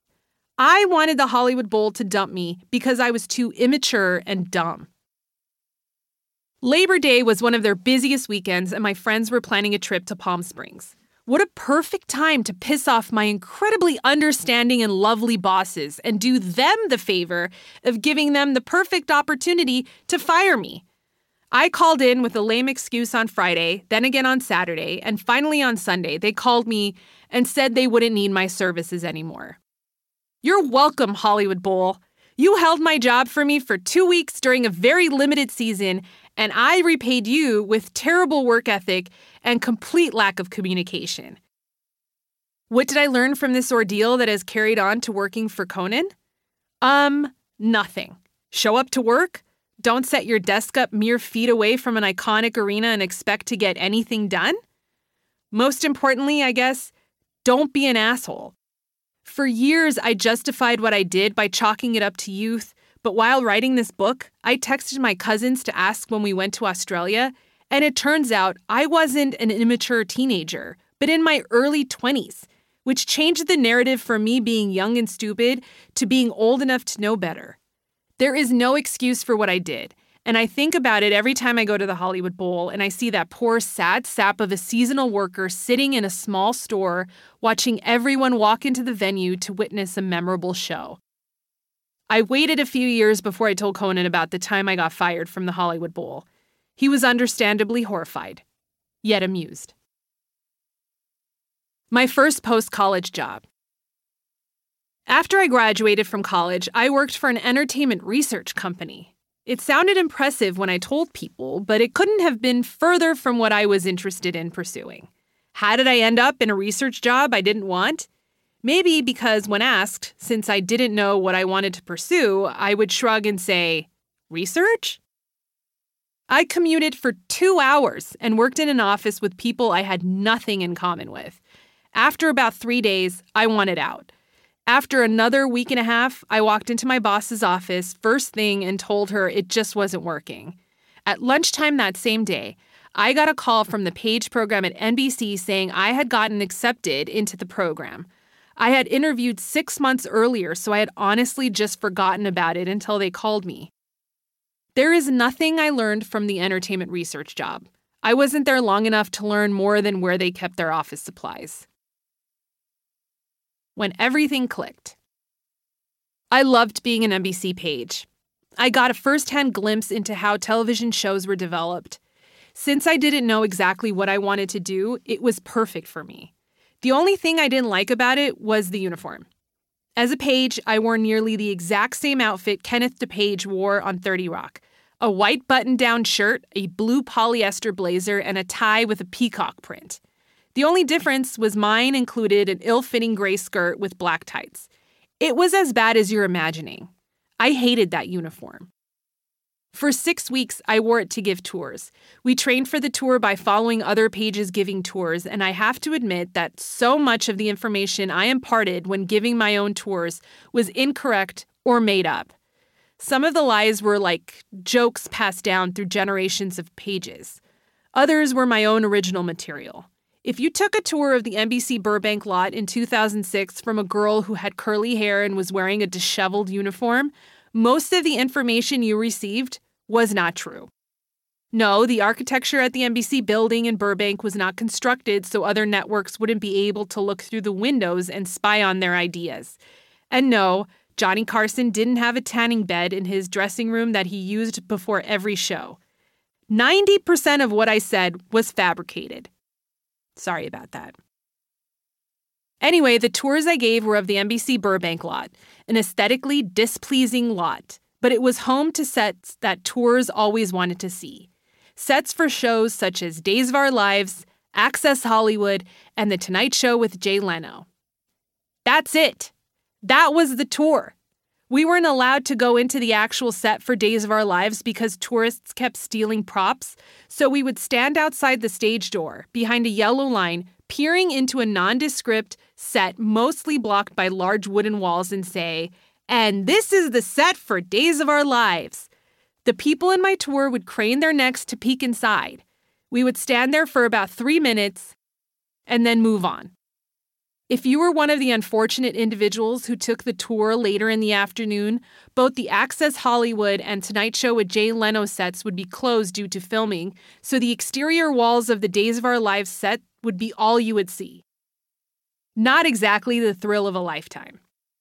I wanted the Hollywood Bowl to dump me because I was too immature and dumb. Labor Day was one of their busiest weekends, and my friends were planning a trip to Palm Springs. What a perfect time to piss off my incredibly understanding and lovely bosses and do them the favor of giving them the perfect opportunity to fire me. I called in with a lame excuse on Friday, then again on Saturday, and finally on Sunday they called me and said they wouldn't need my services anymore. You're welcome, Hollywood Bowl. You held my job for me for two weeks during a very limited season, and I repaid you with terrible work ethic and complete lack of communication. What did I learn from this ordeal that has carried on to working for Conan? Um, nothing. Show up to work, don't set your desk up mere feet away from an iconic arena and expect to get anything done. Most importantly, I guess, don't be an asshole. For years, I justified what I did by chalking it up to youth, but while writing this book, I texted my cousins to ask when we went to Australia, and it turns out I wasn't an immature teenager, but in my early twenties, which changed the narrative from me being young and stupid to being old enough to know better. There is no excuse for what I did, and I think about it every time I go to the Hollywood Bowl and I see that poor sad sap of a seasonal worker sitting in a small store watching everyone walk into the venue to witness a memorable show. I waited a few years before I told Conan about the time I got fired from the Hollywood Bowl. He was understandably horrified, yet amused. My first post-college job. After I graduated from college, I worked for an entertainment research company. It sounded impressive when I told people, but it couldn't have been further from what I was interested in pursuing. How did I end up in a research job I didn't want? Maybe because when asked, since I didn't know what I wanted to pursue, I would shrug and say, research? I commuted for two hours and worked in an office with people I had nothing in common with. After about three days, I wanted out. After another week and a half, I walked into my boss's office first thing and told her it just wasn't working. At lunchtime that same day, I got a call from the Page program at N B C saying I had gotten accepted into the program. I had interviewed six months earlier, so I had honestly just forgotten about it until they called me. There is nothing I learned from the entertainment research job. I wasn't there long enough to learn more than where they kept their office supplies. When everything clicked. I loved being an N B C Page. I got a first-hand glimpse into how television shows were developed. Since I didn't know exactly what I wanted to do, it was perfect for me. The only thing I didn't like about it was the uniform. As a page, I wore nearly the exact same outfit Kenneth DePage wore on thirty Rock. A white button-down shirt, a blue polyester blazer, and a tie with a peacock print. The only difference was mine included an ill-fitting gray skirt with black tights. It was as bad as you're imagining. I hated that uniform. For six weeks, I wore it to give tours. We trained for the tour by following other pages giving tours, and I have to admit that so much of the information I imparted when giving my own tours was incorrect or made up. Some of the lies were like jokes passed down through generations of pages. Others were my own original material. If you took a tour of the N B C Burbank lot in two thousand six from a girl who had curly hair and was wearing a disheveled uniform, most of the information you received was not true. No, the architecture at the N B C building in Burbank was not constructed so other networks wouldn't be able to look through the windows and spy on their ideas. And no, Johnny Carson didn't have a tanning bed in his dressing room that he used before every show. ninety percent of what I said was fabricated. Sorry about that. Anyway, the tours I gave were of the N B C Burbank lot, an aesthetically displeasing lot, but it was home to sets that tours always wanted to see. Sets for shows such as Days of Our Lives, Access Hollywood, and The Tonight Show with Jay Leno. That's it. That was the tour. We weren't allowed to go into the actual set for Days of Our Lives because tourists kept stealing props, so we would stand outside the stage door, behind a yellow line, peering into a nondescript set mostly blocked by large wooden walls and say, "And this is the set for Days of Our Lives." The people in my tour would crane their necks to peek inside. We would stand there for about three minutes and then move on. If you were one of the unfortunate individuals who took the tour later in the afternoon, both the Access Hollywood and Tonight Show with Jay Leno sets would be closed due to filming, so the exterior walls of the Days of Our Lives set would be all you would see. Not exactly the thrill of a lifetime.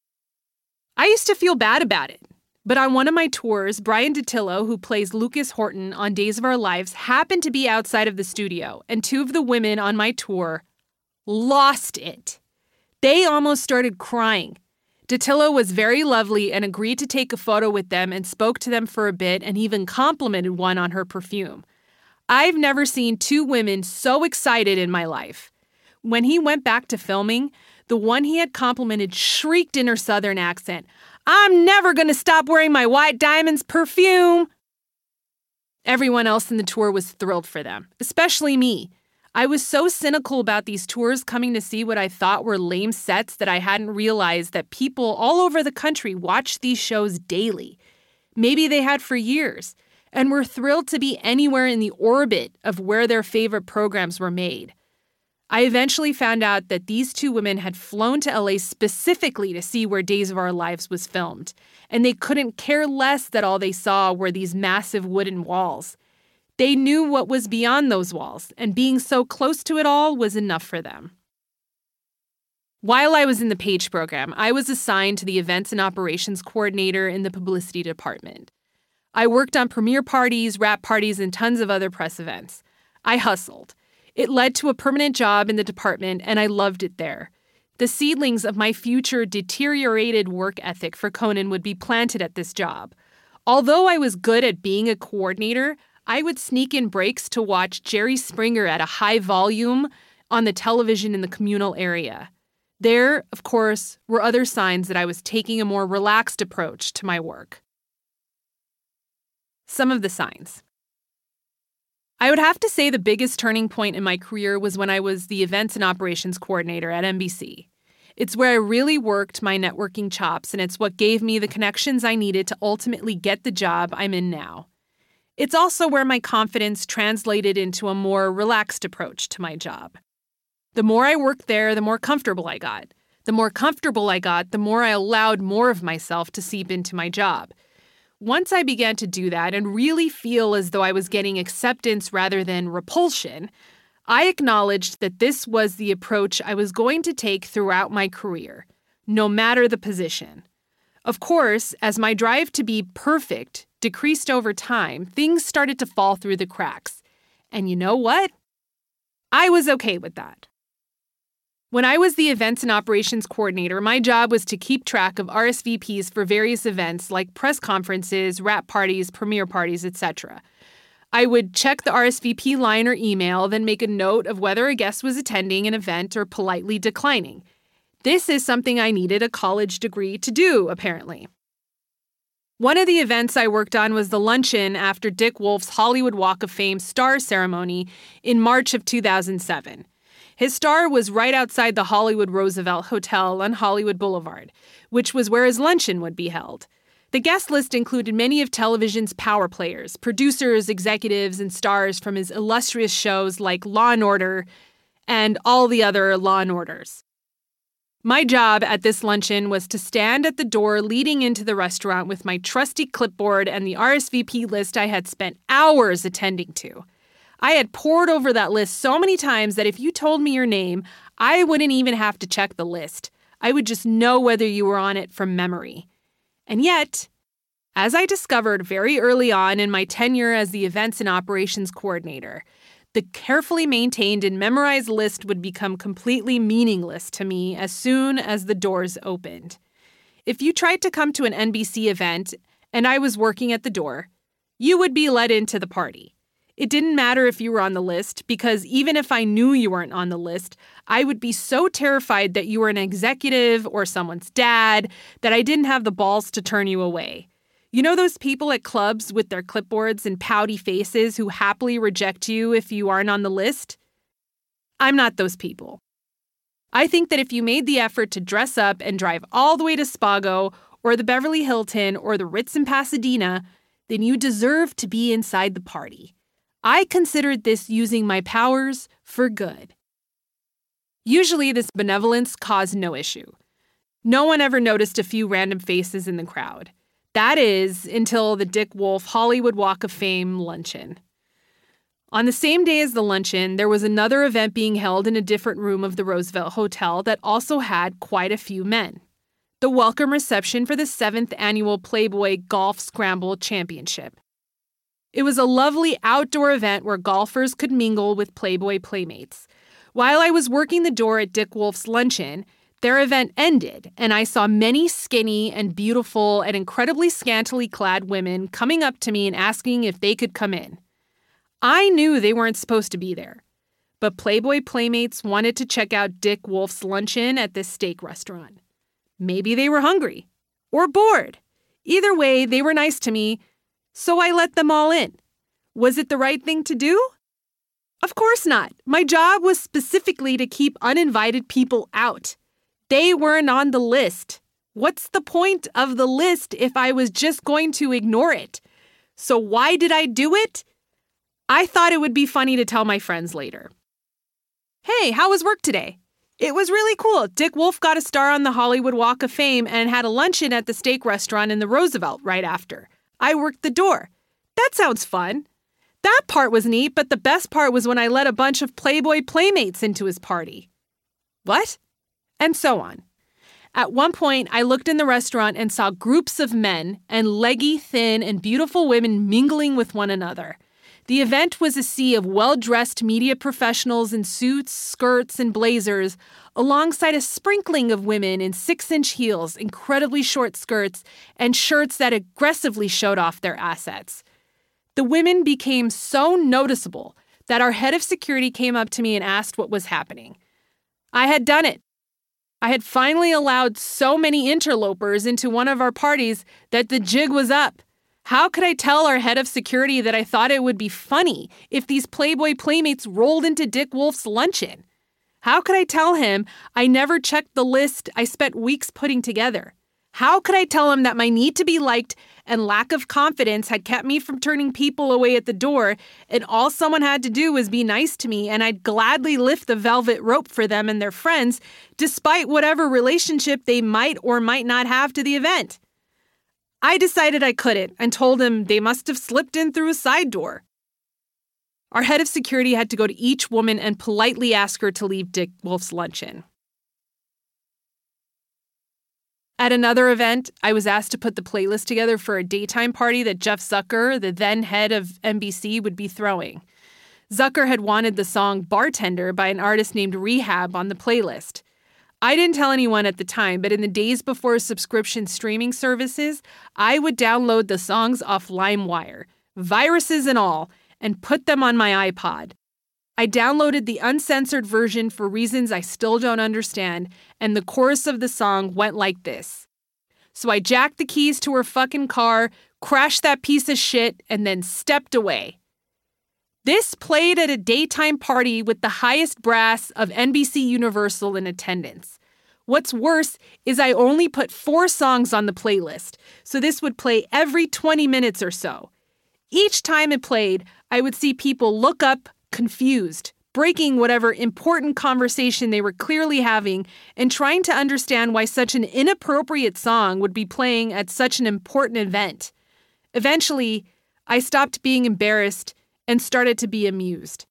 I used to feel bad about it, but on one of my tours, Brian DiTillo, who plays Lucas Horton on Days of Our Lives, happened to be outside of the studio, and two of the women on my tour lost it. They almost started crying. DiTillo was very lovely and agreed to take a photo with them and spoke to them for a bit and even complimented one on her perfume. I've never seen two women so excited in my life. When he went back to filming, the one he had complimented shrieked in her southern accent, "I'm never going to stop wearing my White Diamonds perfume!" Everyone else in the tour was thrilled for them, especially me. I was so cynical about these tours coming to see what I thought were lame sets that I hadn't realized that people all over the country watched these shows daily. Maybe they had for years, and were thrilled to be anywhere in the orbit of where their favorite programs were made. I eventually found out that these two women had flown to L A specifically to see where Days of Our Lives was filmed, and they couldn't care less that all they saw were these massive wooden walls. They knew what was beyond those walls, and being so close to it all was enough for them. While I was in the Page program, I was assigned to the Events and Operations Coordinator in the Publicity Department. I worked on premiere parties, wrap parties, and tons of other press events. I hustled. It led to a permanent job in the department, and I loved it there. The seedlings of my future deteriorated work ethic for Conan would be planted at this job. Although I was good at being a coordinator, I would sneak in breaks to watch Jerry Springer at a high volume on the television in the communal area. There, of course, were other signs that I was taking a more relaxed approach to my work. Some of the signs. I would have to say the biggest turning point in my career was when I was the Events and Operations Coordinator at N B C. It's where I really worked my networking chops, and it's what gave me the connections I needed to ultimately get the job I'm in now. It's also where my confidence translated into a more relaxed approach to my job. The more I worked there, the more comfortable I got. The more comfortable I got, the more I allowed more of myself to seep into my job. Once I began to do that and really feel as though I was getting acceptance rather than repulsion, I acknowledged that this was the approach I was going to take throughout my career, no matter the position. Of course, as my drive to be perfect decreased over time, things started to fall through the cracks. And you know what? I was okay with that. When I was the events and operations coordinator, my job was to keep track of R S V Ps for various events like press conferences, wrap parties, premiere parties, et cetera. I would check the R S V P line or email, then make a note of whether a guest was attending an event or politely declining. This is something I needed a college degree to do, apparently. One of the events I worked on was the luncheon after Dick Wolf's Hollywood Walk of Fame star ceremony in March of two thousand seven. His star was right outside the Hollywood Roosevelt Hotel on Hollywood Boulevard, which was where his luncheon would be held. The guest list included many of television's power players, producers, executives, and stars from his illustrious shows like Law and Order and all the other Law and Orders. My job at this luncheon was to stand at the door leading into the restaurant with my trusty clipboard and the R S V P list I had spent hours attending to. I had pored over that list so many times that if you told me your name, I wouldn't even have to check the list. I would just know whether you were on it from memory. And yet, as I discovered very early on in my tenure as the events and operations coordinator, the carefully maintained and memorized list would become completely meaningless to me as soon as the doors opened. If you tried to come to an N B C event and I was working at the door, you would be let into the party. It didn't matter if you were on the list, because even if I knew you weren't on the list, I would be so terrified that you were an executive or someone's dad that I didn't have the balls to turn you away. You know those people at clubs with their clipboards and pouty faces who happily reject you if you aren't on the list? I'm not those people. I think that if you made the effort to dress up and drive all the way to Spago or the Beverly Hilton or the Ritz in Pasadena, then you deserve to be inside the party. I considered this using my powers for good. Usually this benevolence caused no issue. No one ever noticed a few random faces in the crowd. That is, until the Dick Wolf Hollywood Walk of Fame luncheon. On the same day as the luncheon, there was another event being held in a different room of the Roosevelt Hotel that also had quite a few men. The welcome reception for the seventh annual Playboy Golf Scramble Championship. It was a lovely outdoor event where golfers could mingle with Playboy playmates. While I was working the door at Dick Wolf's luncheon, their event ended, and I saw many skinny and beautiful and incredibly scantily clad women coming up to me and asking if they could come in. I knew they weren't supposed to be there, but Playboy playmates wanted to check out Dick Wolf's luncheon at this steak restaurant. Maybe they were hungry or bored. Either way, they were nice to me, so I let them all in. Was it the right thing to do? Of course not. My job was specifically to keep uninvited people out. They weren't on the list. What's the point of the list if I was just going to ignore it? So why did I do it? I thought it would be funny to tell my friends later. Hey, how was work today? It was really cool. Dick Wolf got a star on the Hollywood Walk of Fame and had a luncheon at the steak restaurant in the Roosevelt right after. I worked the door. That sounds fun. That part was neat, but the best part was when I let a bunch of Playboy playmates into his party. What? And so on. At one point, I looked in the restaurant and saw groups of men and leggy, thin, and beautiful women mingling with one another. The event was a sea of well-dressed media professionals in suits, skirts, and blazers, alongside a sprinkling of women in six-inch heels, incredibly short skirts, and shirts that aggressively showed off their assets. The women became so noticeable that our head of security came up to me and asked what was happening. I had done it. I had finally allowed so many interlopers into one of our parties that the jig was up. How could I tell our head of security that I thought it would be funny if these Playboy playmates rolled into Dick Wolf's luncheon? How could I tell him I never checked the list I spent weeks putting together? How could I tell him that my need to be liked and lack of confidence had kept me from turning people away at the door, and all someone had to do was be nice to me and I'd gladly lift the velvet rope for them and their friends, despite whatever relationship they might or might not have to the event? I decided I couldn't and told him they must have slipped in through a side door. Our head of security had to go to each woman and politely ask her to leave Dick Wolf's luncheon. At another event, I was asked to put the playlist together for a daytime party that Jeff Zucker, the then head of N B C, would be throwing. Zucker had wanted the song Bartender by an artist named Rehab on the playlist. I didn't tell anyone at the time, but in the days before subscription streaming services, I would download the songs off LimeWire, viruses and all, and put them on my iPod. I downloaded the uncensored version for reasons I still don't understand, and the chorus of the song went like this. So I jacked the keys to her fucking car, crashed that piece of shit, and then stepped away. This played at a daytime party with the highest brass of N B C Universal in attendance. What's worse is I only put four songs on the playlist, so this would play every twenty minutes or so. Each time it played, I would see people look up, confused, breaking whatever important conversation they were clearly having and trying to understand why such an inappropriate song would be playing at such an important event. Eventually, I stopped being embarrassed and started to be amused.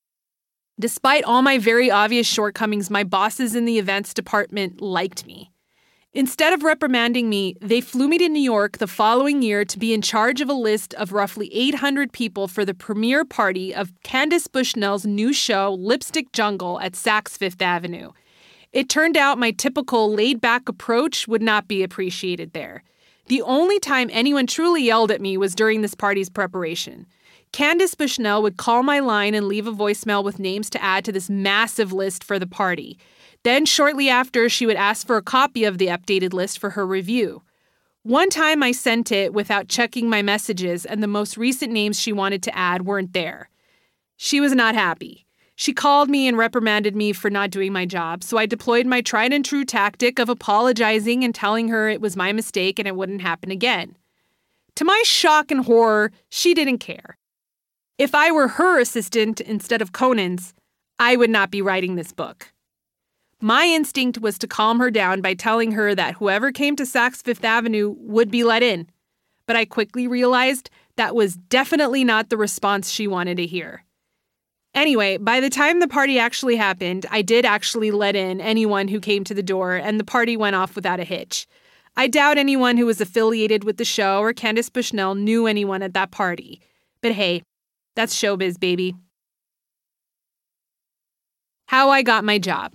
Despite all my very obvious shortcomings, my bosses in the events department liked me. Instead of reprimanding me, they flew me to New York the following year to be in charge of a list of roughly eight hundred people for the premiere party of Candace Bushnell's new show, Lipstick Jungle, at Saks Fifth Avenue. It turned out my typical laid-back approach would not be appreciated there. The only time anyone truly yelled at me was during this party's preparation. Candace Bushnell would call my line and leave a voicemail with names to add to this massive list for the party. Then, shortly after, she would ask for a copy of the updated list for her review. One time I sent it without checking my messages, and the most recent names she wanted to add weren't there. She was not happy. She called me and reprimanded me for not doing my job, so I deployed my tried and true tactic of apologizing and telling her it was my mistake and it wouldn't happen again. To my shock and horror, she didn't care. If I were her assistant instead of Conan's, I would not be writing this book. My instinct was to calm her down by telling her that whoever came to Saks Fifth Avenue would be let in. But I quickly realized that was definitely not the response she wanted to hear. Anyway, by the time the party actually happened, I did actually let in anyone who came to the door, and the party went off without a hitch. I doubt anyone who was affiliated with the show or Candace Bushnell knew anyone at that party. But hey, that's showbiz, baby. How I got my job.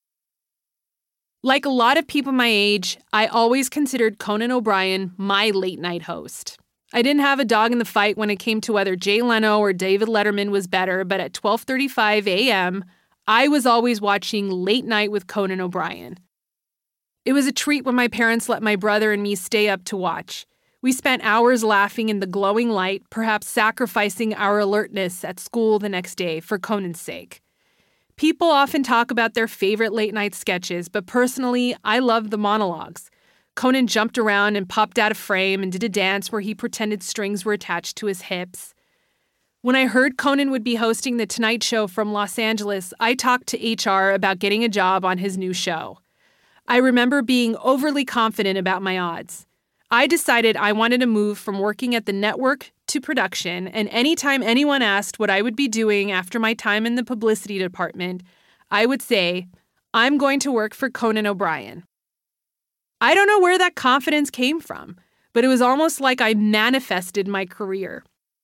Like a lot of people my age, I always considered Conan O'Brien my late-night host. I didn't have a dog in the fight when it came to whether Jay Leno or David Letterman was better, but at twelve thirty-five a.m., I was always watching Late Night with Conan O'Brien. It was a treat when my parents let my brother and me stay up to watch. We spent hours laughing in the glowing light, perhaps sacrificing our alertness at school the next day for Conan's sake. People often talk about their favorite late-night sketches, but personally, I loved the monologues. Conan jumped around and popped out of frame and did a dance where he pretended strings were attached to his hips. When I heard Conan would be hosting The Tonight Show from Los Angeles, I talked to H R about getting a job on his new show. I remember being overly confident about my odds. I decided I wanted to move from working at the network to production, and anytime anyone asked what I would be doing after my time in the publicity department, I would say, I'm going to work for Conan O'Brien. I don't know where that confidence came from, but it was almost like I manifested my career.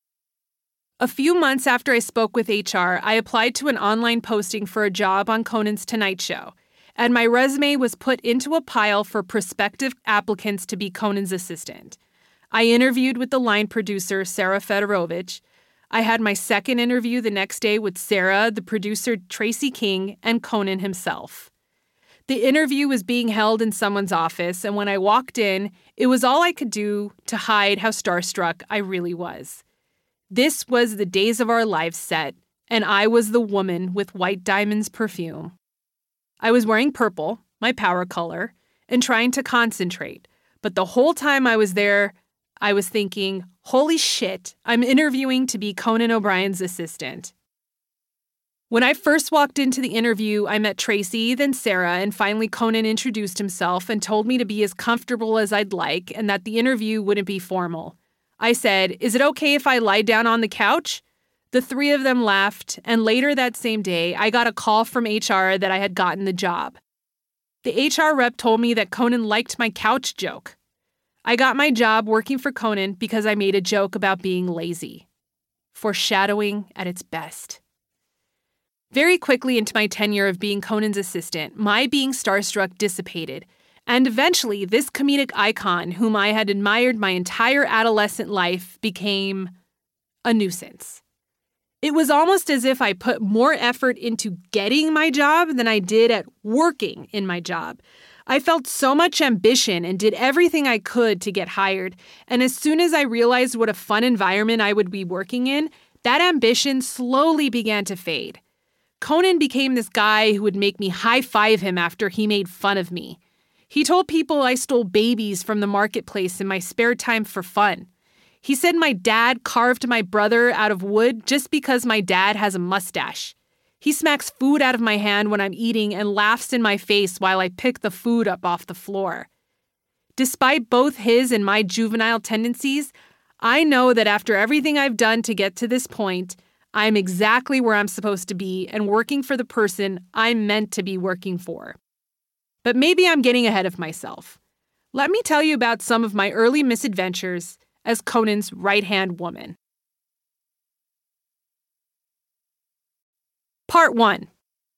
A few months after I spoke with H R, I applied to an online posting for a job on Conan's Tonight Show, and my resume was put into a pile for prospective applicants to be Conan's assistant. I interviewed with the line producer, Sarah Fedorovich. I had my second interview the next day with Sarah, the producer Tracy King, and Conan himself. The interview was being held in someone's office, and when I walked in, it was all I could do to hide how starstruck I really was. This was the Days of Our Lives set, and I was the woman with White Diamond's perfume. I was wearing purple, my power color, and trying to concentrate, but the whole time I was there, I was thinking, holy shit, I'm interviewing to be Conan O'Brien's assistant. When I first walked into the interview, I met Tracy, then Sarah, and finally Conan introduced himself and told me to be as comfortable as I'd like and that the interview wouldn't be formal. I said, is it okay if I lie down on the couch? The three of them laughed, and later that same day, I got a call from H R that I had gotten the job. The H R rep told me that Conan liked my couch joke. I got my job working for Conan because I made a joke about being lazy. Foreshadowing at its best. Very quickly into my tenure of being Conan's assistant, my being starstruck dissipated, and eventually this comedic icon, whom I had admired my entire adolescent life, became a nuisance. It was almost as if I put more effort into getting my job than I did at working in my job. I felt so much ambition and did everything I could to get hired, and as soon as I realized what a fun environment I would be working in, that ambition slowly began to fade. Conan became this guy who would make me high-five him after he made fun of me. He told people I stole babies from the marketplace in my spare time for fun. He said my dad carved my brother out of wood just because my dad has a mustache. He smacks food out of my hand when I'm eating and laughs in my face while I pick the food up off the floor. Despite both his and my juvenile tendencies, I know that after everything I've done to get to this point, I'm exactly where I'm supposed to be and working for the person I'm meant to be working for. But maybe I'm getting ahead of myself. Let me tell you about some of my early misadventures as Conan's right-hand woman. Part one.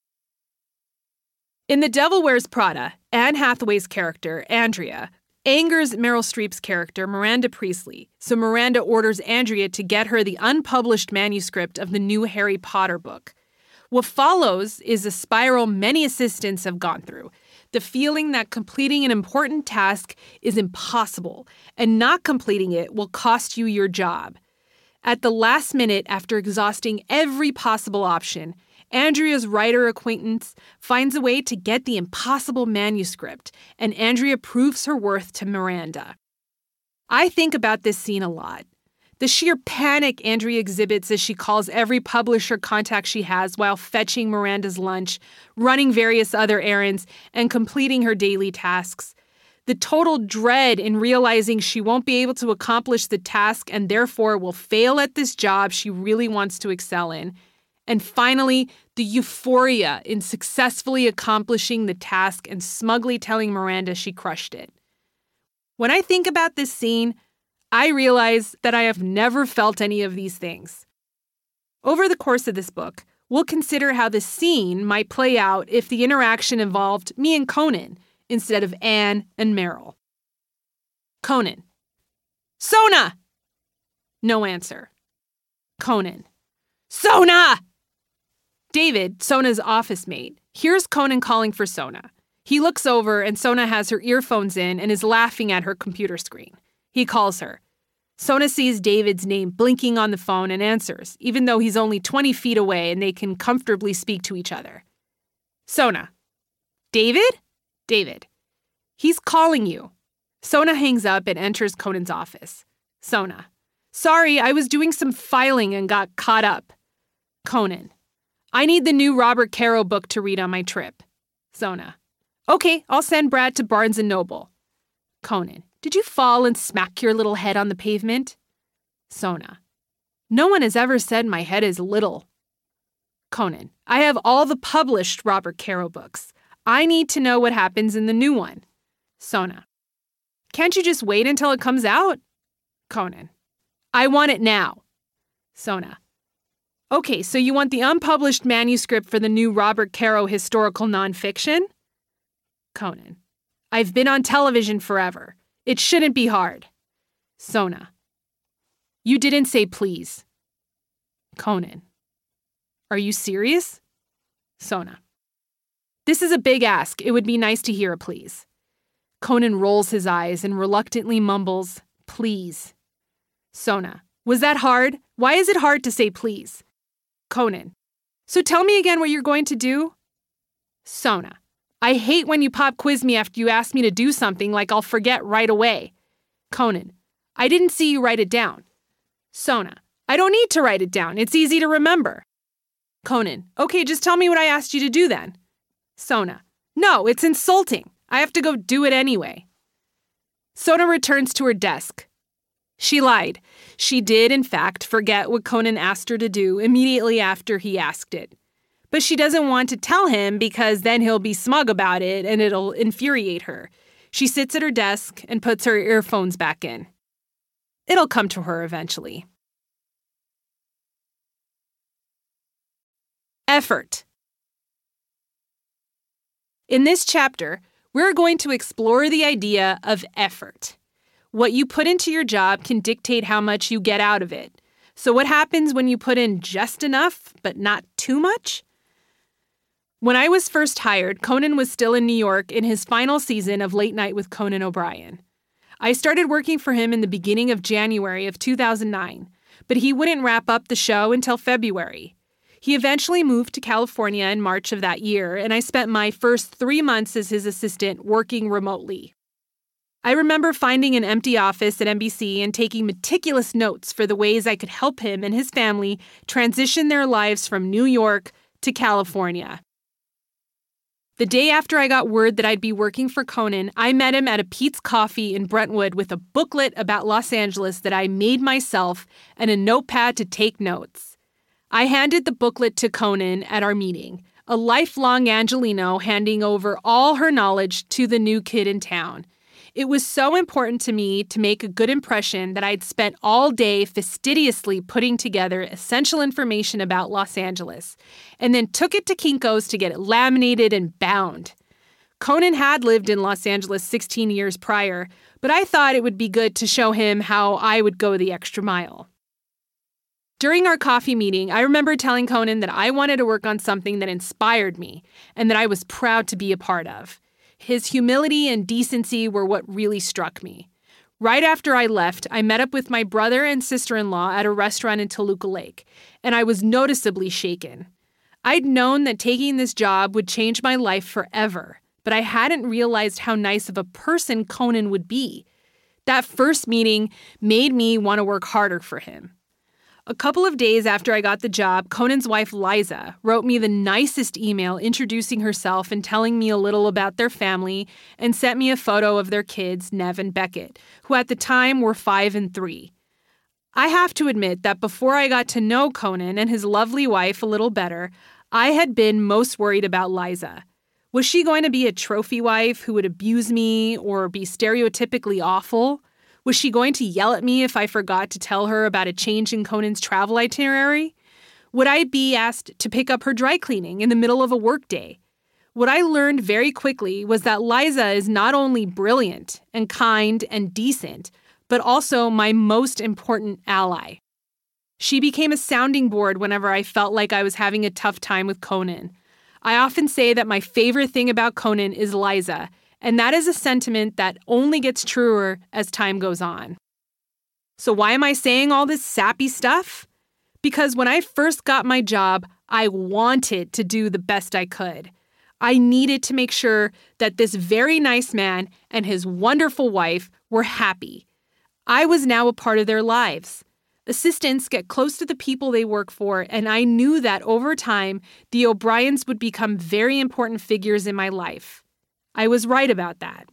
In The Devil Wears Prada, Anne Hathaway's character, Andrea, angers Meryl Streep's character, Miranda Priestley, so Miranda orders Andrea to get her the unpublished manuscript of the new Harry Potter book. What follows is a spiral many assistants have gone through, the feeling that completing an important task is impossible, and not completing it will cost you your job. At the last minute, after exhausting every possible option, Andrea's writer acquaintance finds a way to get the impossible manuscript, and Andrea proves her worth to Miranda. I think about this scene a lot. The sheer panic Andrea exhibits as she calls every publisher contact she has while fetching Miranda's lunch, running various other errands, and completing her daily tasks. The total dread in realizing she won't be able to accomplish the task and therefore will fail at this job she really wants to excel in. And finally, the euphoria in successfully accomplishing the task and smugly telling Miranda she crushed it. When I think about this scene, I realize that I have never felt any of these things. Over the course of this book, we'll consider how the scene might play out if the interaction involved me and Conan instead of Anne and Meryl. Conan. Sona! No answer. Conan. Sona! David, Sona's office mate, hears Conan calling for Sona. He looks over and Sona has her earphones in and is laughing at her computer screen. He calls her. Sona sees David's name blinking on the phone and answers, even though he's only twenty feet away and they can comfortably speak to each other. Sona. David? David. He's calling you. Sona hangs up and enters Conan's office. Sona. Sorry, I was doing some filing and got caught up. Conan. I need the new Robert Caro book to read on my trip. Sona. Okay, I'll send Brad to Barnes and Noble. Conan. Did you fall and smack your little head on the pavement? Sona. No one has ever said my head is little. Conan. I have all the published Robert Caro books. I need to know what happens in the new one. Sona. Can't you just wait until it comes out? Conan. I want it now. Sona. Okay, so you want the unpublished manuscript for the new Robert Caro historical nonfiction? Conan. I've been on television forever. It shouldn't be hard. Sona. You didn't say please. Conan. Are you serious? Sona. This is a big ask. It would be nice to hear a please. Conan rolls his eyes and reluctantly mumbles, please. Sona. Was that hard? Why is it hard to say please? Conan. So tell me again what you're going to do? Sona. I hate when you pop quiz me after you ask me to do something like I'll forget right away. Conan. I didn't see you write it down. Sona. I don't need to write it down. It's easy to remember. Conan. Okay, just tell me what I asked you to do then. Sona. No, it's insulting. I have to go do it anyway. Sona returns to her desk. She lied. She did, in fact, forget what Conan asked her to do immediately after he asked it. But she doesn't want to tell him because then he'll be smug about it and it'll infuriate her. She sits at her desk and puts her earphones back in. It'll come to her eventually. Effort. In this chapter, we're going to explore the idea of effort. What you put into your job can dictate how much you get out of it. So what happens when you put in just enough, but not too much? When I was first hired, Conan was still in New York in his final season of Late Night with Conan O'Brien. I started working for him in the beginning of January of two thousand nine, but he wouldn't wrap up the show until February. He eventually moved to California in March of that year, and I spent my first three months as his assistant working remotely. I remember finding an empty office at N B C and taking meticulous notes for the ways I could help him and his family transition their lives from New York to California. The day after I got word that I'd be working for Conan, I met him at a Pete's Coffee in Brentwood with a booklet about Los Angeles that I made myself and a notepad to take notes. I handed the booklet to Conan at our meeting, a lifelong Angelino handing over all her knowledge to the new kid in town. It was so important to me to make a good impression that I'd spent all day fastidiously putting together essential information about Los Angeles, and then took it to Kinko's to get it laminated and bound. Conan had lived in Los Angeles sixteen years prior, but I thought it would be good to show him how I would go the extra mile. During our coffee meeting, I remember telling Conan that I wanted to work on something that inspired me and that I was proud to be a part of. His humility and decency were what really struck me. Right after I left, I met up with my brother and sister-in-law at a restaurant in Toluca Lake, and I was noticeably shaken. I'd known that taking this job would change my life forever, but I hadn't realized how nice of a person Conan would be. That first meeting made me want to work harder for him. A couple of days after I got the job, Conan's wife, Liza, wrote me the nicest email introducing herself and telling me a little about their family, and sent me a photo of their kids, Nev and Beckett, who at the time were five and three. I have to admit that before I got to know Conan and his lovely wife a little better, I had been most worried about Liza. Was she going to be a trophy wife who would abuse me or be stereotypically awful? Was she going to yell at me if I forgot to tell her about a change in Conan's travel itinerary? Would I be asked to pick up her dry cleaning in the middle of a workday? What I learned very quickly was that Liza is not only brilliant and kind and decent, but also my most important ally. She became a sounding board whenever I felt like I was having a tough time with Conan. I often say that my favorite thing about Conan is Liza, and that is a sentiment that only gets truer as time goes on. So why am I saying all this sappy stuff? Because when I first got my job, I wanted to do the best I could. I needed to make sure that this very nice man and his wonderful wife were happy. I was now a part of their lives. Assistants get close to the people they work for, and I knew that over time, the O'Briens would become very important figures in my life. I was right about that.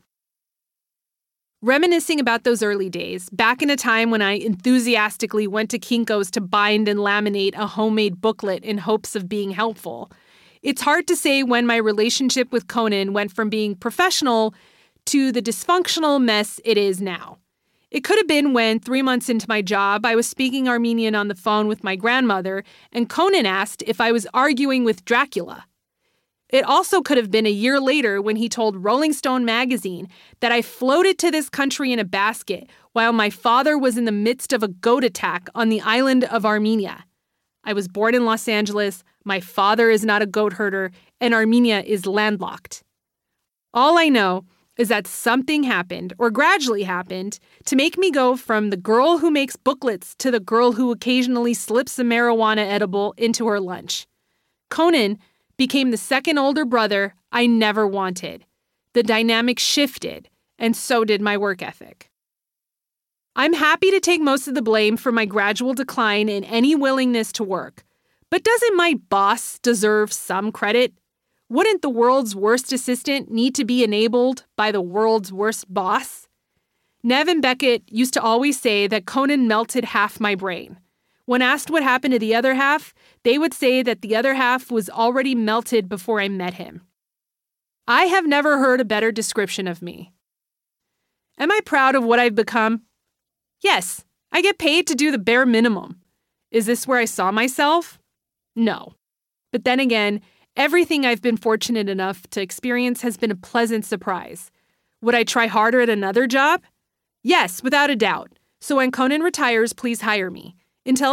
Reminiscing about those early days, back in a time when I enthusiastically went to Kinko's to bind and laminate a homemade booklet in hopes of being helpful, it's hard to say when my relationship with Conan went from being professional to the dysfunctional mess it is now. It could have been when, three months into my job, I was speaking Armenian on the phone with my grandmother, and Conan asked if I was arguing with Dracula. It also could have been a year later when he told Rolling Stone magazine that I floated to this country in a basket while my father was in the midst of a goat attack on the island of Armenia. I was born in Los Angeles, my father is not a goat herder, and Armenia is landlocked. All I know is that something happened, or gradually happened, to make me go from the girl who makes booklets to the girl who occasionally slips a marijuana edible into her lunch. Conan became the second older brother I never wanted. The dynamic shifted, and so did my work ethic. I'm happy to take most of the blame for my gradual decline in any willingness to work. But doesn't my boss deserve some credit? Wouldn't the world's worst assistant need to be enabled by the world's worst boss? Nev and Beckett used to always say that Conan melted half my brain. When asked what happened to the other half, they would say that the other half was already melted before I met him. I have never heard a better description of me. Am I proud of what I've become? Yes, I get paid to do the bare minimum. Is this where I saw myself? No. But then again, Everything I've been fortunate enough to experience has been a pleasant surprise. Would I try harder at another job? Yes, without a doubt. So when Conan retires, please hire me. Until